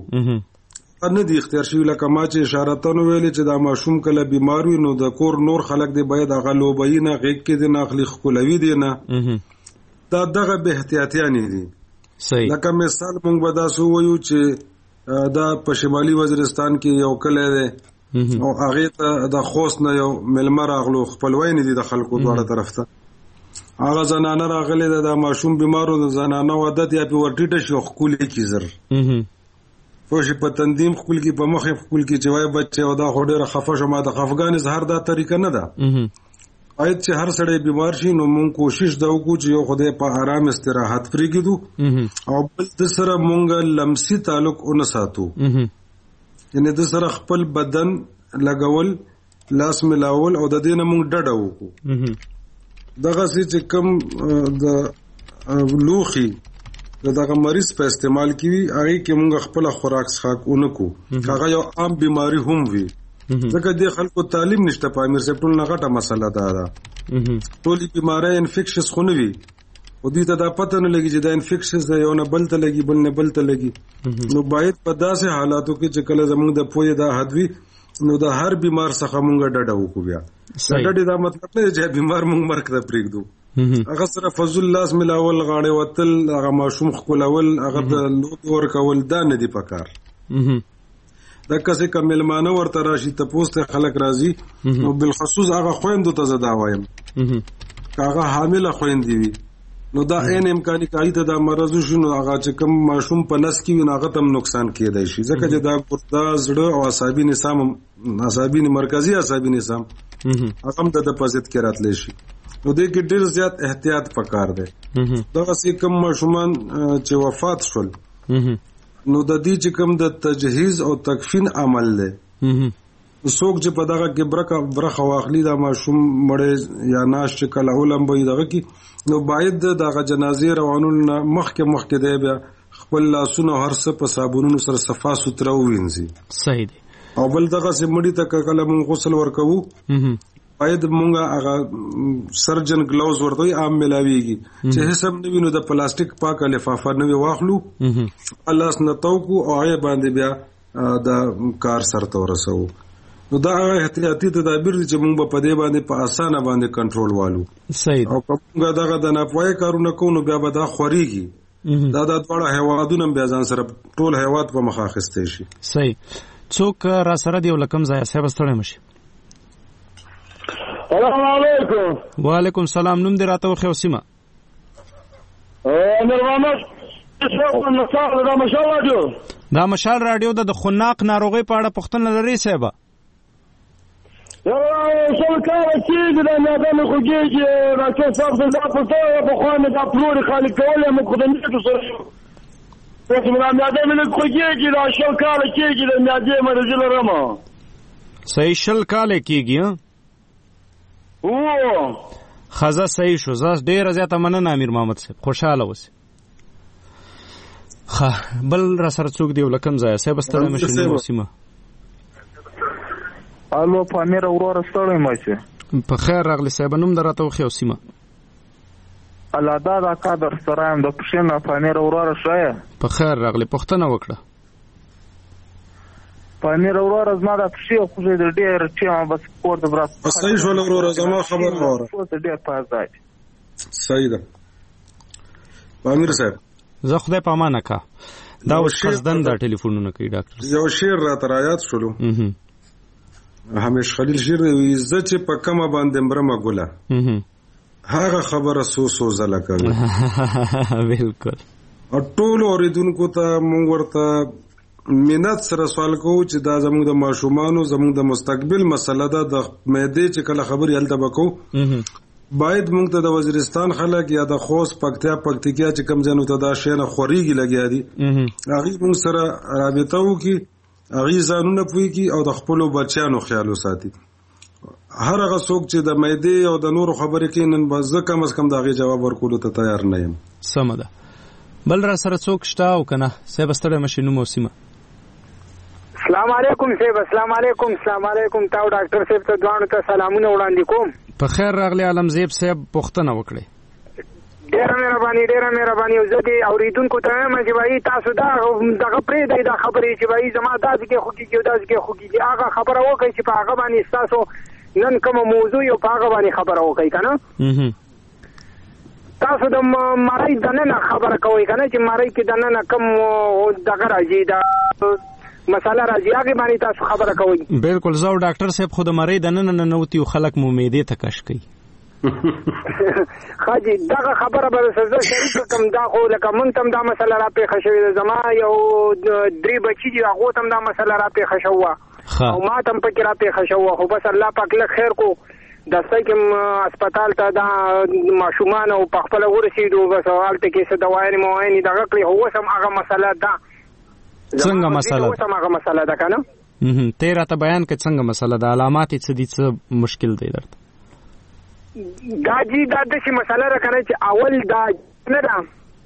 نه دي اختیار شوي لکه ما چې اشارتن ویلې چې دا ماشوم کله بیمار وي نو د کور نور خلک دی باید هغه لوبهیي نه غېږ کې دی نه اخلي ښکلوي دی نه دا دغه بې احتیاطیانې دي لکه مثال مونږ به داسې ووایو چې دا په شمالي وزیرستان کې یو کلی دی او هغې ته د خوست نه یو میلمه راغلو خپلوی نه دي د خلکو دواړه طرف ته هغه زنانه راغلی ده دا ماشوم بیمارو د زنانه عادت یا پې ورټیټه شي او ښکلې کړي زر پوه شي په تندیم ښکل کړي په مخ یې ښکل کړي چې وایي بچی او دا خو ډېره خفه شوه ما د خفګان اظهار دا طریقه نه ده باید چې هر سړی بیمار شي نو مونږ کوشش دا وکړو چې یو خدای په آرام استراحت پرېږدو او بل د سره مونږ لمسي تعلق ونه ساتو یعنې د سره خپل بدن لګول لاس ملاول او د دې نه مونږ ډډه وکړو دغسې چې کوم د لوښي د دغه مریض په استعمال کې وي هغې کې مونږ خپله خوراک څښاک ونه کړو هغه یو عام بیماري هم وي ځکه دې خلکو تعلیم نشته پامیر صاحب ټول نه غټه مسله دا ده ټولې بیمارۍ انفیکشس خو نه وي خو دوی ته دا پته نه لګي چې دا انفیکشس ده یو نه بل ته لګي بل نه بل ته لګي نو باید په داسې حالاتو کې چې کله زموږ د پوهې دا حد وي نو د هر بیمار څخه مونږ ډډه وکړو بیا د ډډې دا مطلب نه دی چې بیمار مونږ مرګ ته پرېږدو هغه سره فضل لاس ملاول غاړې وتل هغه ماشوم ښکلول هغه ته لوبې ورکول دا نه دي پکار دا کسې که میلمانه ورته راشي تپوس ته خلک راځي نو بالخصوص هغه خویندو ته زه دا وایم که هغه حامله خویندې وي نو دا عین امکاني که هغې ته دا مرض وشي نو هغه چې کوم ماشوم په نس کې وي نو هغه ته هم نقصان کېدی شي ځکه چې دا ګرده زړه او عصابي نظام عصابي مرکزي عصابي نظام هغه هم د ده په ضد کې راتلی شي نو دې کې ډېر زیات احتیاط پکار دی دغسې کوم ماشومان چې وفات شول نو د دې چې کوم د تجهیز او تکفین عمل دی څوک چې په دغه کې برخه برخه واخلي دا ماشوم مړی یا ناش چې کله ولمبوي دغه کې نو باید دغه جنازې روانولو نه مخکې مخکې دی بیا خپل لاسونه هر څه په صابونونو سره صفا سوتره ووینځي صحیح دی او بل دغسې مړي ته کله مونږ غسل ورکوو باید مونږ هغه سرجن ګلوز ورته وي عام ملاویږي چې هیڅ هم نه وي نو د پلاستیک پاکه لفافه نه وي واخلو لاس نه تو کړو او هغې باندې بیا د کار سرته ورسوو نو دا هغه احتیاطي تدابیر دي چې مونږ به په دې باندې په اسانه باندې کنټرول والو صحیح او که مونږ دغه د ناپوهۍ کارونه کوو نو بیا به دا خورېږي دا دا دواړه هیوادونه هم بیا ځان سره ټول هیواد په مخ اخیستی شي صحیح څوک را سره دی او له کوم ځایه صاحبه ستړی مه شي السلام علیکم. وعلیکم السلام. نوم دې راته وښیه او سیمه. امیر محمد دا مشال راډیو دا مشال راډیو د خناق ناروغۍ په اړه پوښتنه لري صاحب؟ شل کاله کېږي دا معده مې خوږېږي ډاکټر صاحب زه دا پوښتنه پخوا مې دا پلورې خالي کولې مې خو د نیټو سره اوس مې دا معده مې لږ خوږېږي دا شل کاله کېږي د معدې مرضي لرم. صحیح شل کاله کېږي هو خزه صحیح شو. زه ډېره زیاته مننه امیر محمد صاحب، خوشحاله اوسئ. ښه بل را سره څوک دی ولکم ځای صاحب ستړی مشي نو سیمه. الو پامیر وروره ستړی مشي. په خیر راغلی صاحب، نوم دراته وخی او سیمه. الله دا دا کا در سره هم د پښینه پامیر وروره شوی. په خیر راغلی، پوښتنه وکړه. پامیر وروره زما د پښې خو دې ډېر چې ما بس کور د برات. صحیح شو وروره زما خبر وره. ډېر پازای. صحیح ده. پامیر صاحب زه خدای په امانه کا دا اوس قصدن دا ټلیفونونه کوي ډاکټر. یو شعر را ترایات شولو. همیش خلیل شعر دی، زه چې په کمه باندې مرمه ګله هغه خبره سو سو زله کوي. بالکل. ټول اوریدونکو ته مونږ ورته منت سره سوال کوو چې دا زموږ د ماشومانو زموږ د مستقبل مسله ده. د معدې چې کله خبرې هلته به کوو باید مونږ ته د وزیرستان خلک یا د خوست پکتیا پکتیکا چې کم ځانو ته دا شی نه خورېږي لګیا دي هغې مونږ سره رابطه وکړي، هغې ځانونه پوهېږي او د خپلو بچیانو خیال وساتي. هر هغه څوک چې د معدې او د نورو خبرې کوي نن به زه کم از کم د هغې جواب ورکولو ته تیار نه یم. سمه ده. بل را سره څوک شته او که نه صاحب ستړی مشي نوم او سیمه. السلام علیکم صاحب. السلام علیکم. السلام علیکم. تاو ډاکټر صاحب ته دواړو ته سلامونه وړاندې کوم. په خیر راغلی عالمزیب صاحب، پوښتنه وکړئ. ډېره مهرباني ډېره مهرباني. زه دې اورېدونکو ته وایم چې وایي تاسو دا دغه پرېږدئ دا خبرې چې وایي زما داسې کې خوږېږي او داسې کې خوږېږي. هغه خبره وکړئ چې په هغه باندې ستاسو نن کومه موضوع یو په هغه باندې خبره وکړئ که نه. تاسو د مرۍ دننه خبره کوئ که نه چې مرۍ کې دننه کوم دغه راځي دا مساله راځي هغې باندې تاسو خبره کوئ. بالکل. زه او ډاکټر صاحب خو د مرۍ دننه ننوتي او خلک مو معدې ته کش کوي. ښه جي دغه خبره به زه شریک کړم. دا خو لکه مونږ ته هم دا مسله را پېښه شوې ده. زما یو درې بچي دي هغو ته هم دا مسله را پېښه شوه او ما ته هم پکې را پېښه شوه. خو بس الله پاک لږ خیر کو دسته کې هسپتال ته دا ماشومان او په خپله ورسېدو بس هلته کې څه دوايانې موایانې دغه کړې خو اوس هم هغه مسله ده. څنګه مسله اوس هم هغه مسله ده که نه. ته یې راته بیان کړه څنګه مسله ده، علامات یې څه دي، څه مشکل دی درته؟ دا جي دا داسې مسله ده که نه چې اول دا نه ده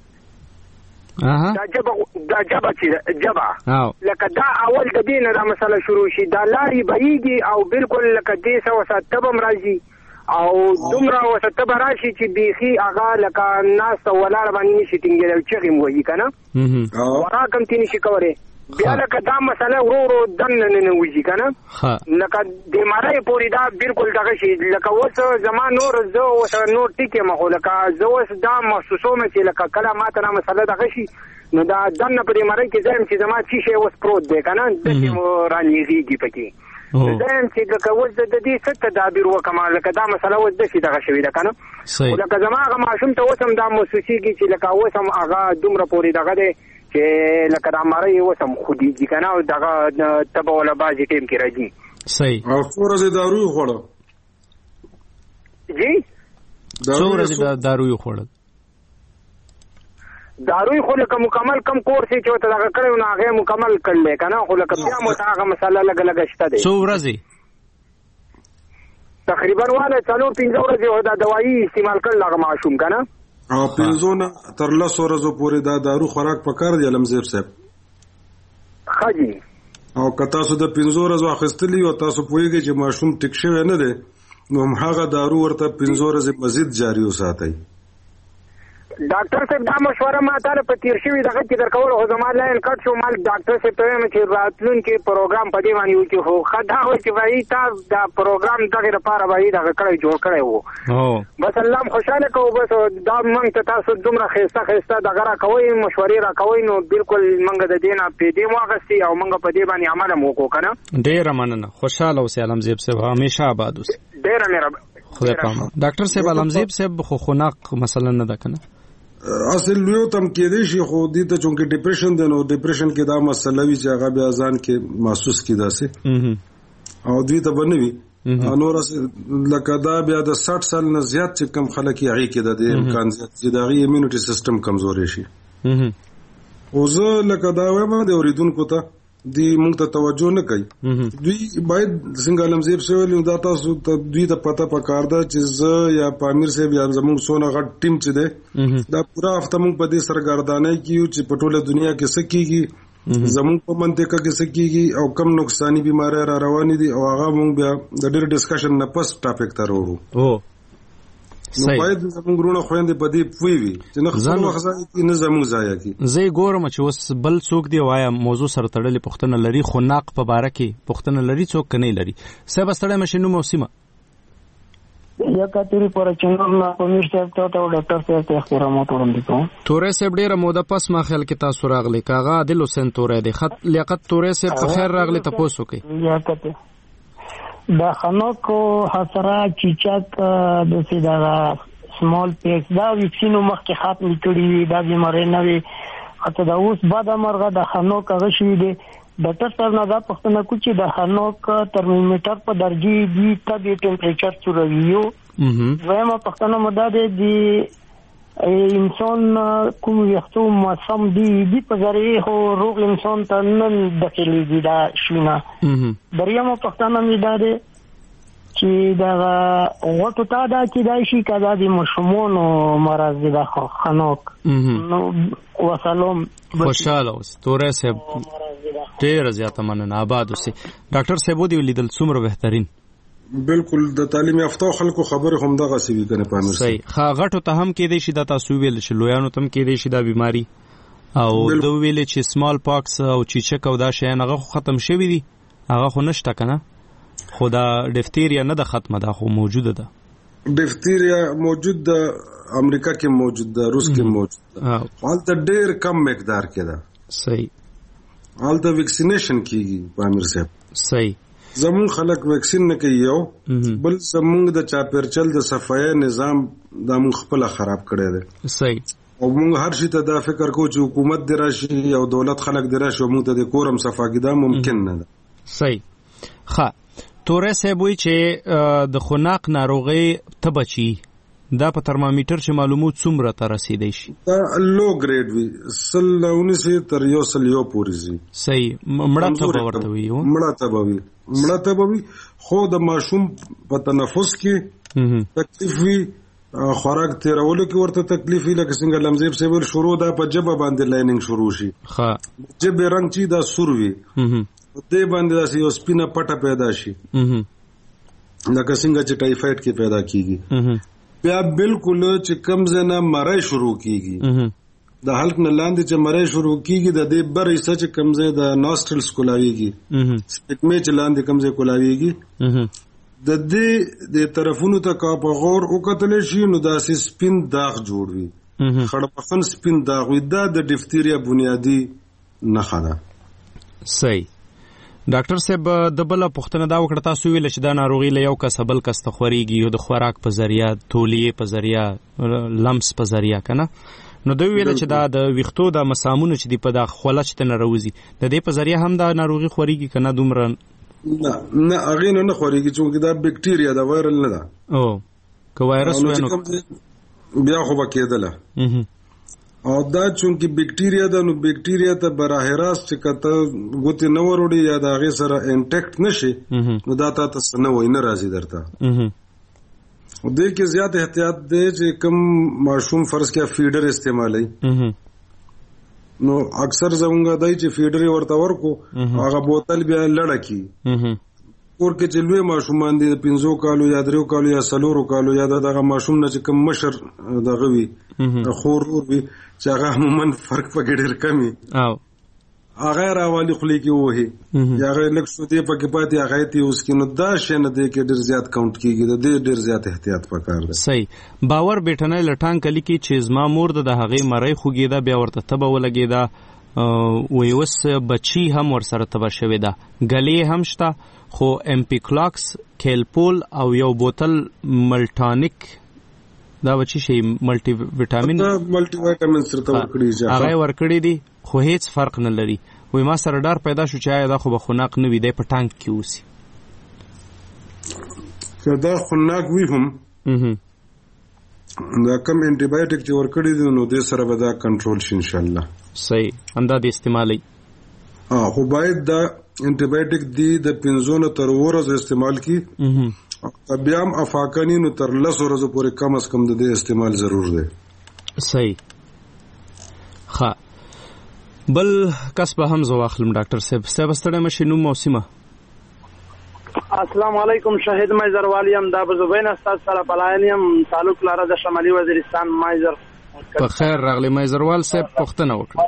دا جبه دا جبه چې جبه لکه دا اول د دې نه دا مسله شروع شي دا لارې بهیږي او بالکل لکه دې څه ورسره تبه هم راځي او دومره ورسره تبه راشي چې بیخي هغه لکه ناسته ولاړه باندې نشي ټینګېدی چغې م وهي که نه خوراک هم ترې نشي کولی. بیا لکه دا مسله ورو ورو دننه ننوځي که نه لکه د مرۍ پورې دا بالکل دغه شي. لکه اوس زما نور زه ورسره نور ټیک یم خو لکه زه اوس دا محسوسوم چې لکه کله ما ته دا مسله دغه شي نو دا دننه په دې مرۍ کې زه یم چې زما څه شی اوس پروت دی که نه داسې رانیغېږي پکې. زه یم چې لکه اوس د دې څه تدابیر وکړم لکه دا مسله اوس داسې دغه شوې ده که نه. خو لکه زما هغه ماشوم ته اوس هم دا محسوسېږي چې لکه اوس هم هغه دومره پورې دغه دی چې لکه دا مرۍ اوس هم خوږېږي که نه او دغه تبه والا بعضې ټایم کې راځي. صحیح. او څو ورځې دارو یې خوړه؟ جی څو ورځې دارو یې خوړل؟ دارو یې خو لکه مکمل کم کورس یې چې ورته دغه کړی و نو هغه یې مکمل کړلی که نه خو لکه بیا مو ته هغه مسله لږه لږه شته دی. څو ورځې؟ تقریبا واله څلور پنځه ورځې دا دوایي استعمال کړل هغه ماشوم که نه. او پنځو نه تر لسو ورځو پورې دا دارو خوراک پکار دی علمزیب صاحب. ښه جي. او که تاسو د پنځو ورځو اخیستلي او تاسو پوهېږئ چې ماشوم ټیک شوی نه دی نو هماغه دارو ورته پنځو ورځې مزید جاري وساتئ. ډاکټر صاحب دا مشوره ما ته په تیر شوي دغه کې درکول خو زما لاین کټ شو. ما ډاکټر صاحب ته وایم چې راتلونکي پروګرام په دې باندې وکړي خو ښه دا وایي چې وایي تا دا پروګرام دغې لپاره وایي دغه کړی جوړ کړی و بس الله هم خوشحاله کوو. بس دا موږ ته تاسو دومره ښایسته ښایسته دغه را کوئ مشورې را کوئ نو بالکل موږ د دې نه پیدې مو اخیستې او موږ په دې باندې عمل هم وکړو که نه. ډېره مننه. خوشحاله اوسئ علمزیب صاحب، همیشه آباد اوسئ. ډېره مهرباني. خدای پامان. ډاکټر صاحب علمزیب صاحب خو خناق مسله نه ده که نه؟ اصل یو تم کېدی شي خو دې ته چونکې ډیپریشن دی نو ډیپریشن کې دا مسله وي چې هغه بیا ځان کې محسوس کړي داسې او دوی ته به نه وي نور لکه دا بیا د ساठ سال نه زیات چې کم خلک یې هغې کې د دې امکان زیات چې د هغې امیونټي سیسټم کمزوری شي. خو زه لکه دا وایم د اورېدونکو ته دوی موږ ته توجه نه کوي. دوی باید څنګه علمزیب صاحب ویلي دا تاسو ته دوی ته پته پکار ده چې زه یا پامیر صاحب یا زموږ څونه غټ ټیم چې دی دا پوره هفته موږ په دې سرګردانۍ کې یو چې په ټوله دنیا کې څه کېږي، زموږ په منطقه کې څه کېږي او کم نقصاني بیماری را روانې دي او هغه موږ بیا د ډېر ډسکشن نه پس ټاپک ته راوړو. نو باید زموږ ورونه خویندې په دې پوه وي چې نه خپل وخت ضایع کړي نه زموږ ضایع کړي. زه یې ګورم چې اوس بل څوک دی وایا موضوع سره تړلې پوښتنه لري، خو ناق په باره کې پوښتنه لري څوک که نه لري. صاحب ستړی مشې نوم او سیمه؟ یا کاتوري پر چنور نه پامیر صاحب ته او ډاکټر صاحب ته احترامات وړاندې کوم. تورې صاحب ډېره موده پس ما خیال کې تاسو راغلی کاغه عادل حسین تورې دی. خط لیاقت تورې صاحب په خیر راغلی تپوس وکړئ. لیاقت د خنوکو حسره چیچک د سیدغه سمال پیکس دا ویکسینو مخکې ختم کړي وي، دا بیماری نه وي. حتی دا اوس بعد مرغه د خنوک هغه شوي دی. ډاکټر صاحب نه دا پوښتنه کوي چې د خنوک ترمامیټر په درجې دي ته د ټمپریچر څوروي. یو دویمه پوښتنه مو دا دی د انسان کوم ویښتو موسم دي دي په ذریعې خو روغ انسان ته نه داخلېږي دا شونه. دریمه پوښتنه مې دا دی چې دا غوټو ته دا کېدای شي که دا د ماشومانو مرض دی دا خنوک. نو وسلام. خوشحاله اوس تورې صاحب ډېره زیاته مننه، آباد اوسئ. ډاکټر صاحب ودې ولیدل څومره بهترین. بالکل د تعلیم یافته خلکو خبرې هم دغسې وي که نه پامیر صحیح. ښه غټو ته هم کېدای شي دا تاسو وویل چې لویانو ته هم کېدای شي دا بیماري، او ده وویلې چې سمال پاکس او چیچک او دا شیان هغه خو ختم شوي دي، هغه خو نشته که نه؟ خو دا ډفتیریا نه ده ختمه، دا خو موجوده ده. ډفتیریا موجود ده، امریکا کې موجود ده، روس کې موجود ده، هلته ډېر کم مقدار کې ده. صحیح. هلته ویکسینیشن کېږي پامیر صاحب. صحیح. زمونږ خلک ویکسین نه کوي یو، بل زمونږ د چاپېرچل د صفایي نظام دا مونږ خپله خراب کړی دی. صحیح. او مونږ هر شي ته دا فکر کوو چې حکومت دی راشي او دولت خلک دی راشي او مونږ ته د کور هم صفا کړي، دا ممکن نه ده. صحیح. ښه تورې صاحب وایي چې د خناق ناروغۍ ته بچي دا په ترمامیټر چې معلومات څومره ته رسیدای شي؟ دا لو ګریډ وي، سل ونیسي تر یو سل یو پورې ځي. صحیح. مړه ته به ورته وي. مړه ته به وي مړه ته به وي خو د ماشوم په تنفس کې تکلیف وي، خوراک تیرولو کې ورته تکلیف وي. لکه څنګه لمزیب صاحب شروع دا په ژبه باندې لایننګ شروع شي، ژبې رنګ چې دا سور وي دې باندې داسې یو سپینه پټه پیدا شي لکه څنګه چې ټایفاید کې پیدا کیږي. بیا بالکل چې کم ځای نه مرۍ شروع کیږي، د حلق نه لاندې چې مرۍ شروع کیږي د دې بر حصه چې کم ځای د ناسټرلز کولاویږي، سپټمې چې لاندې کم ځای کولاویږي، د دې د طرفونو ته که په غور وکتلی شي نو داسې سپین داغ جوړ وي، خړپخن سپین داغ وي. دا د ډفتیریا بنیادي نښه ده. صحیح. ډاکټر صاحب د بله پوښتنه دا وکړه، تاسو ویله چې دا ناروغي له یو کسه بل کس ته خورېږي، یو د خوراک په ذریعه، تولیې په ذریعه، لمس په ذریعه که نه؟ نو دوی ویله چې دا د ویښتو دا مسامونه چې دي په دا خوله چې ته نه راوځي د دې په ذریعه هم دا ناروغي خورېږي که نه؟ دومره نه نه هغې نه نه خورېږي چونکې دا بکټیریا ده، وایرل نه ده. او که وایرس وای نو بیا خو به کېدله. او دا چونکې بکټیریا ده نو بکټیریا ته براه راست چې که ته ګوتې نه وروړي یا د هغې سره انټیکټ نه شي نو دا تا ته څه نه وایي، نه راځي درته. دې کې زیات احتیاط دی چې کوم ماشوم فرض کړه فیډر استعمالوي نو اکثر زمونږ دی چې فیډر یې ورته ورکو هغه بوتل بیا لړه کړي. کور کې چې لوی ماشومان دي د پنځو کالو یا دریو کالو یا څلورو کالو یا دغه ماشوم نه چې کوم مشر دغه وي خور وي چې هغه عموما فرق پکې ډېر کم وي، هغه راوالي خولې کې ووهي یا هغه لږ شودې پکې پاتې هغه یې تیوز کړي، نو دا شی نه دی کې ډېر زیات کاونټ کېږي، د دې ډېر زیات احتیاط پکار دی. صحیح. باور بیټنۍ له ټانک کلي کې چې زما مور د هغې مرۍ خوږېده بیا ورته تبه ولګېده، وایي اوس بچي هم ورسره تبه شوې ده، ګلې هم شته، خو امپیکلاکس، کیلپول او یو بوتل ملټانیک دا بچی شي ملټي وټامین ملټي وټامین سره ورکړي هغه ورکړي دي خو هیڅ فرق نه لري. وای ما سره ډار پیدا شو چې آیا دا خو به خناق نه وي دی په ټانک کې اوسي. که دا خناک وي هم دا کم انټي بایوټیک چې ورکړي دي نو دې سره به دا کنټرول شي ان شاء الله. صحیح انداز استعمالي ها خو باید دا انټي بایوټیک دی د پنځو نه تر اووه ورځې استعمال کی بیا هم افاقنی نو تر لس ورځې پورې کم از کم د دې استعمال ضرور دی. صحیح ښه بل کس به هم زه واخلم ډاکټر صاحب صاحب ستړی مشي نوم موسمه. السلام علیکم شهید مایزر والیم دا بزوبین استاد سره پلاینیم تعلق لاره د شمالي وزیرستان مایزر. په خیر راغلی مایزروال صاحب پوښتنه وکړه.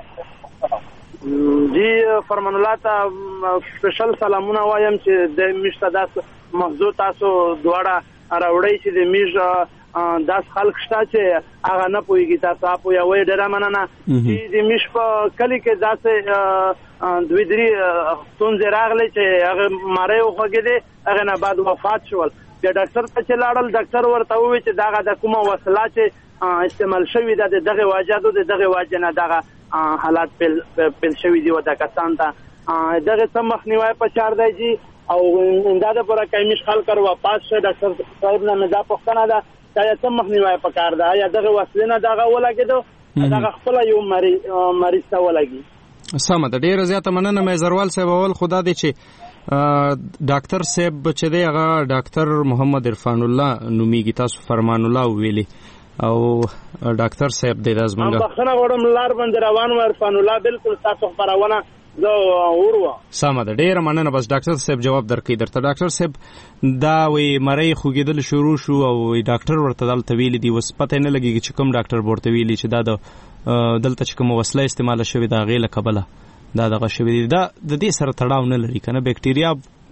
جی فرمان الله ته سپیشل سلامونه وایم چې د میشته داس موضوع تاسو دواړه راوړی چې د میش داس خلک شته چې هغه نه پوهیږي تاسو په یو ډېره مننه چې د میش په کلی کې داسې دوی درې ستونزې راغلې چې هغه مړی وخوږېدې هغه نه بعد وفات شول. بیا ډاکټر ته چې لاړل ډاکټر ورته وویل چې دغه د کومه وسله چې استعمال شوې ده د دغه واجدو د دغه واجه نه دغه حالات پیل شوي دي و د کسان ته دغه څه مخنیوی پکار دی جی او دا د پوره کمیش خلک ور واپس شه ډاکټر صاحب نه دا پوښتنه ده چې څه مخنیوی پکار ده یا دغه وسله نه دغه ولګېدو دغه خپل یو مریض مریض ته ولګي. سمه ده ډیره زیاته مننه مېزروال صاحب. اول خدا دې چې ډاکټر صاحب چې دی هغه ډاکټر محمد عرفان الله نومیږي تاسو فرمان الله ویلي او ډاکټر صاحب دې دازمنګ بخښنه غواړم لار باندې روان و عرفان الله بالکل تاسو خبرونه زه ورو سمه ده ډیره مننه. بس ډاکټر صاحب جواب درکې درته ډاکټر صاحب دا وی مړی خوګېدل شروع شو او ډاکټر ورته دلته ویلي دي وس پته نه لګي چې کوم ډاکټر ورته ویلي چې دا د دلته چې کوم وسله استعمال شوی دا غې له کبله دا دغه شوی دی دا د دې سره تړاو نه لري کنه بکټیریا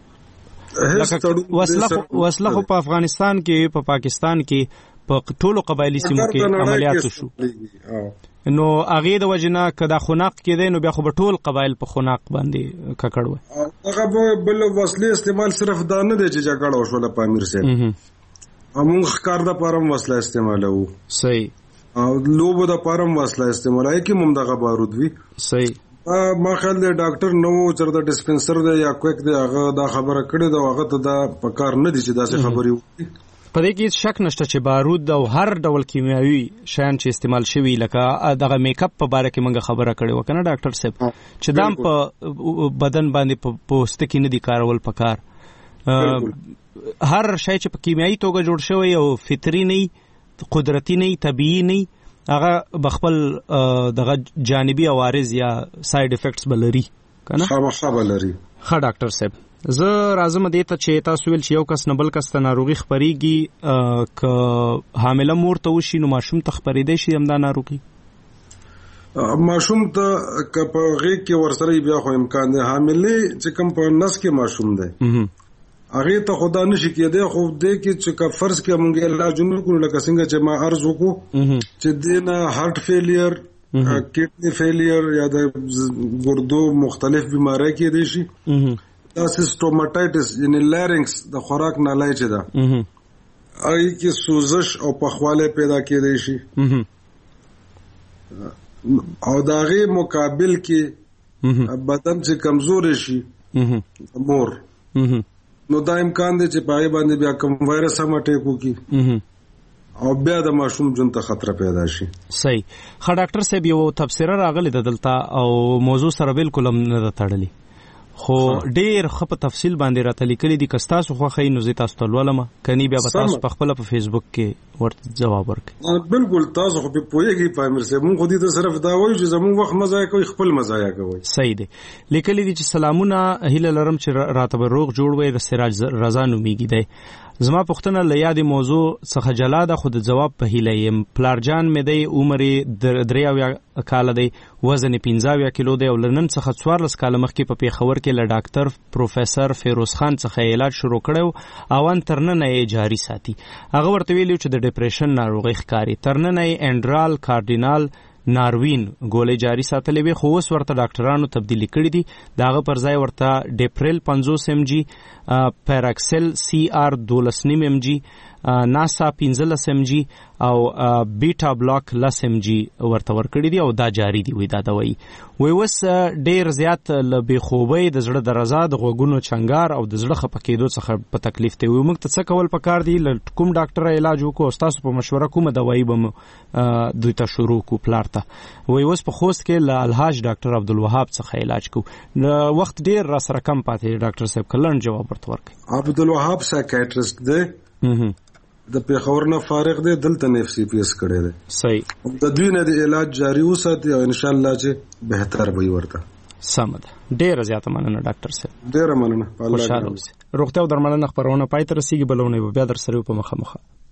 وسله وسله په افغانستان کې په پاکستان کې په ټولو قبایلی سیمو کې عملیات شو نو هغه د وجنه کدا خناق کېده نو بیا خو ټول قبایل په خناق باندې ککړ و هغه بل وسله استعمال صرف دا نه دی چې جګړه وشوله په امیر صاحب همون ښکار د پرم وسله استعمالو. صحیح او لوبو د پرم وسله استعمالای کې ممدغه بارود وی. صحیح ما خیال دی ډاکټر نو چې د ډسپنسر دی یا کویک دی هغه دا خبره کړې دا هغه ته دا پکار نه دي چې داسې خبرې وکړي. په دې کې شک نشته چې بارود او هر ډول کیمیاوي شیان چې استعمال شوي لکه دغه میک اپ په باره کې موږ خبره کړې و کنه ډاکټر صاحب چې دام په بدن باندې په پوست کې نه دي کارول پکار هر شی چې په کیمیاوي توګه جوړ شوی او فطري نه قدرتي نه طبيعي نه هغه بخپل دغه جانبي عوارض یا ساید افیکټس بلري کنه خامخا بلري. ښه ډاکټر صاحب زه راځم دې ته چې تاسو ویل چې یو کس نه بل کس ته ناروغي خپريږي ک حامله مور ته وشي نو ماشوم ته خپرېدای شي همدا ناروغي ماشوم ته ک په غېږ کې ورسره بیا خو امکان دی حامله چې کوم په نس کې ماشوم دی هغه ته خدا نشي کېده خو دې کې چې کا فرض کې مونږه علاج نه کوو لکه څنګه چې ما عرض وکړو چې دینه هارت فیلیر کډنی فیلیر یا د ګردو مختلف بیماری کې دي شي دا سټوماټایټس یعنی لارینکس د خوراک نالای چې دا هغه کې سوزش او پخواله پیدا کېدای شي او داغه مقابل کې بدن چې کمزور شي مور نو دا امکان دی چې پای باندې بیا کوم وایرس هم اٹیک وکړي او بیا د ماشوم جون ته خطر پیدا شي. صحیح ښه ډاکټر صاحب یو تفسیر راغلی د دلته او موضوع سره بالکل هم نه تړلی خو ډیر خپ تفصیل باندې راته لیکلي دي که تاسو خو خې نو زه تاسو ته ولما کني بیا تاسو په خپل په فیسبوک کې ورته جواب ورکړئ. بالکل تاسو خو په پوهیږئ په امر سره مونږ خو دې ته صرف دا وایو چې زموږ وخت مزه کوي خپل مزه کوي. صحیح دی لیکلي دي چې سلامونه هیله لرم چې راته به روغ جوړ وي د سراج رضا نومیږي دی زما پوښتنه له یادې موضوع څخه جلا ده خو د جواب په هیله یم پلارجان مې دی عمر درې اویا کاله دی وزن پنځه اویا کیلو دی او لنن څخه څوارلس کاله مخکې په پیښور کې له ډاکټر پروفیسر فیروز خان څخه علاج شروع کړو او ان ترنه یې جاری ساتي هغه ورته ویلو چې د ډیپریشن ناروغي ښکاری ترنه یې انډرال کارډینال ناروین ګولې جاری ساتلې وي خو اوس ورته ډاکټرانو تبدیلی کړې دي داغه پر ځای ورته ډیپریل پنځوس ایم جی پیراکسل سی آر دولس نیم ایم جی ناسا پنځلس ام جی او بیټا بلاک لس ام جی ورته ورکړي دي او دا جاری دي وي دا دوايي وي وس ډیر زیات ل بې خوبۍ د زړه درزا د غوګونو چنګار او د زړه خپکېدو څخه په تکلیف دی وي موږ ته څه کول پکار دی ل کوم ډاکټر علاج وکړو تاسو په مشوره کومه دوايي به دوی ته شروع کو پلارته وي وس په خوست کې ل الحاج ډاکټر عبدالوهاب څخه علاج کو وخت ډیر را سره کم پاتې ډاکټر صاحب کلن جواب ورته ورکړي عبدالوهاب سایکیاټریست دی د پیښور نه فارغ دی دلته نه اف سی پی اس کړی دی صحیح د دوی نه د علاج جاری وساتي او ان شاء الله چې بهتر وي ورته سمد ډیر زیاته مننه ډاکټر صاحب ډیر مننه الله خوشاله اوسئ روغتیا او درملنه خبرونه پای ته رسیدي بلونه بیا در سره په مخه مخه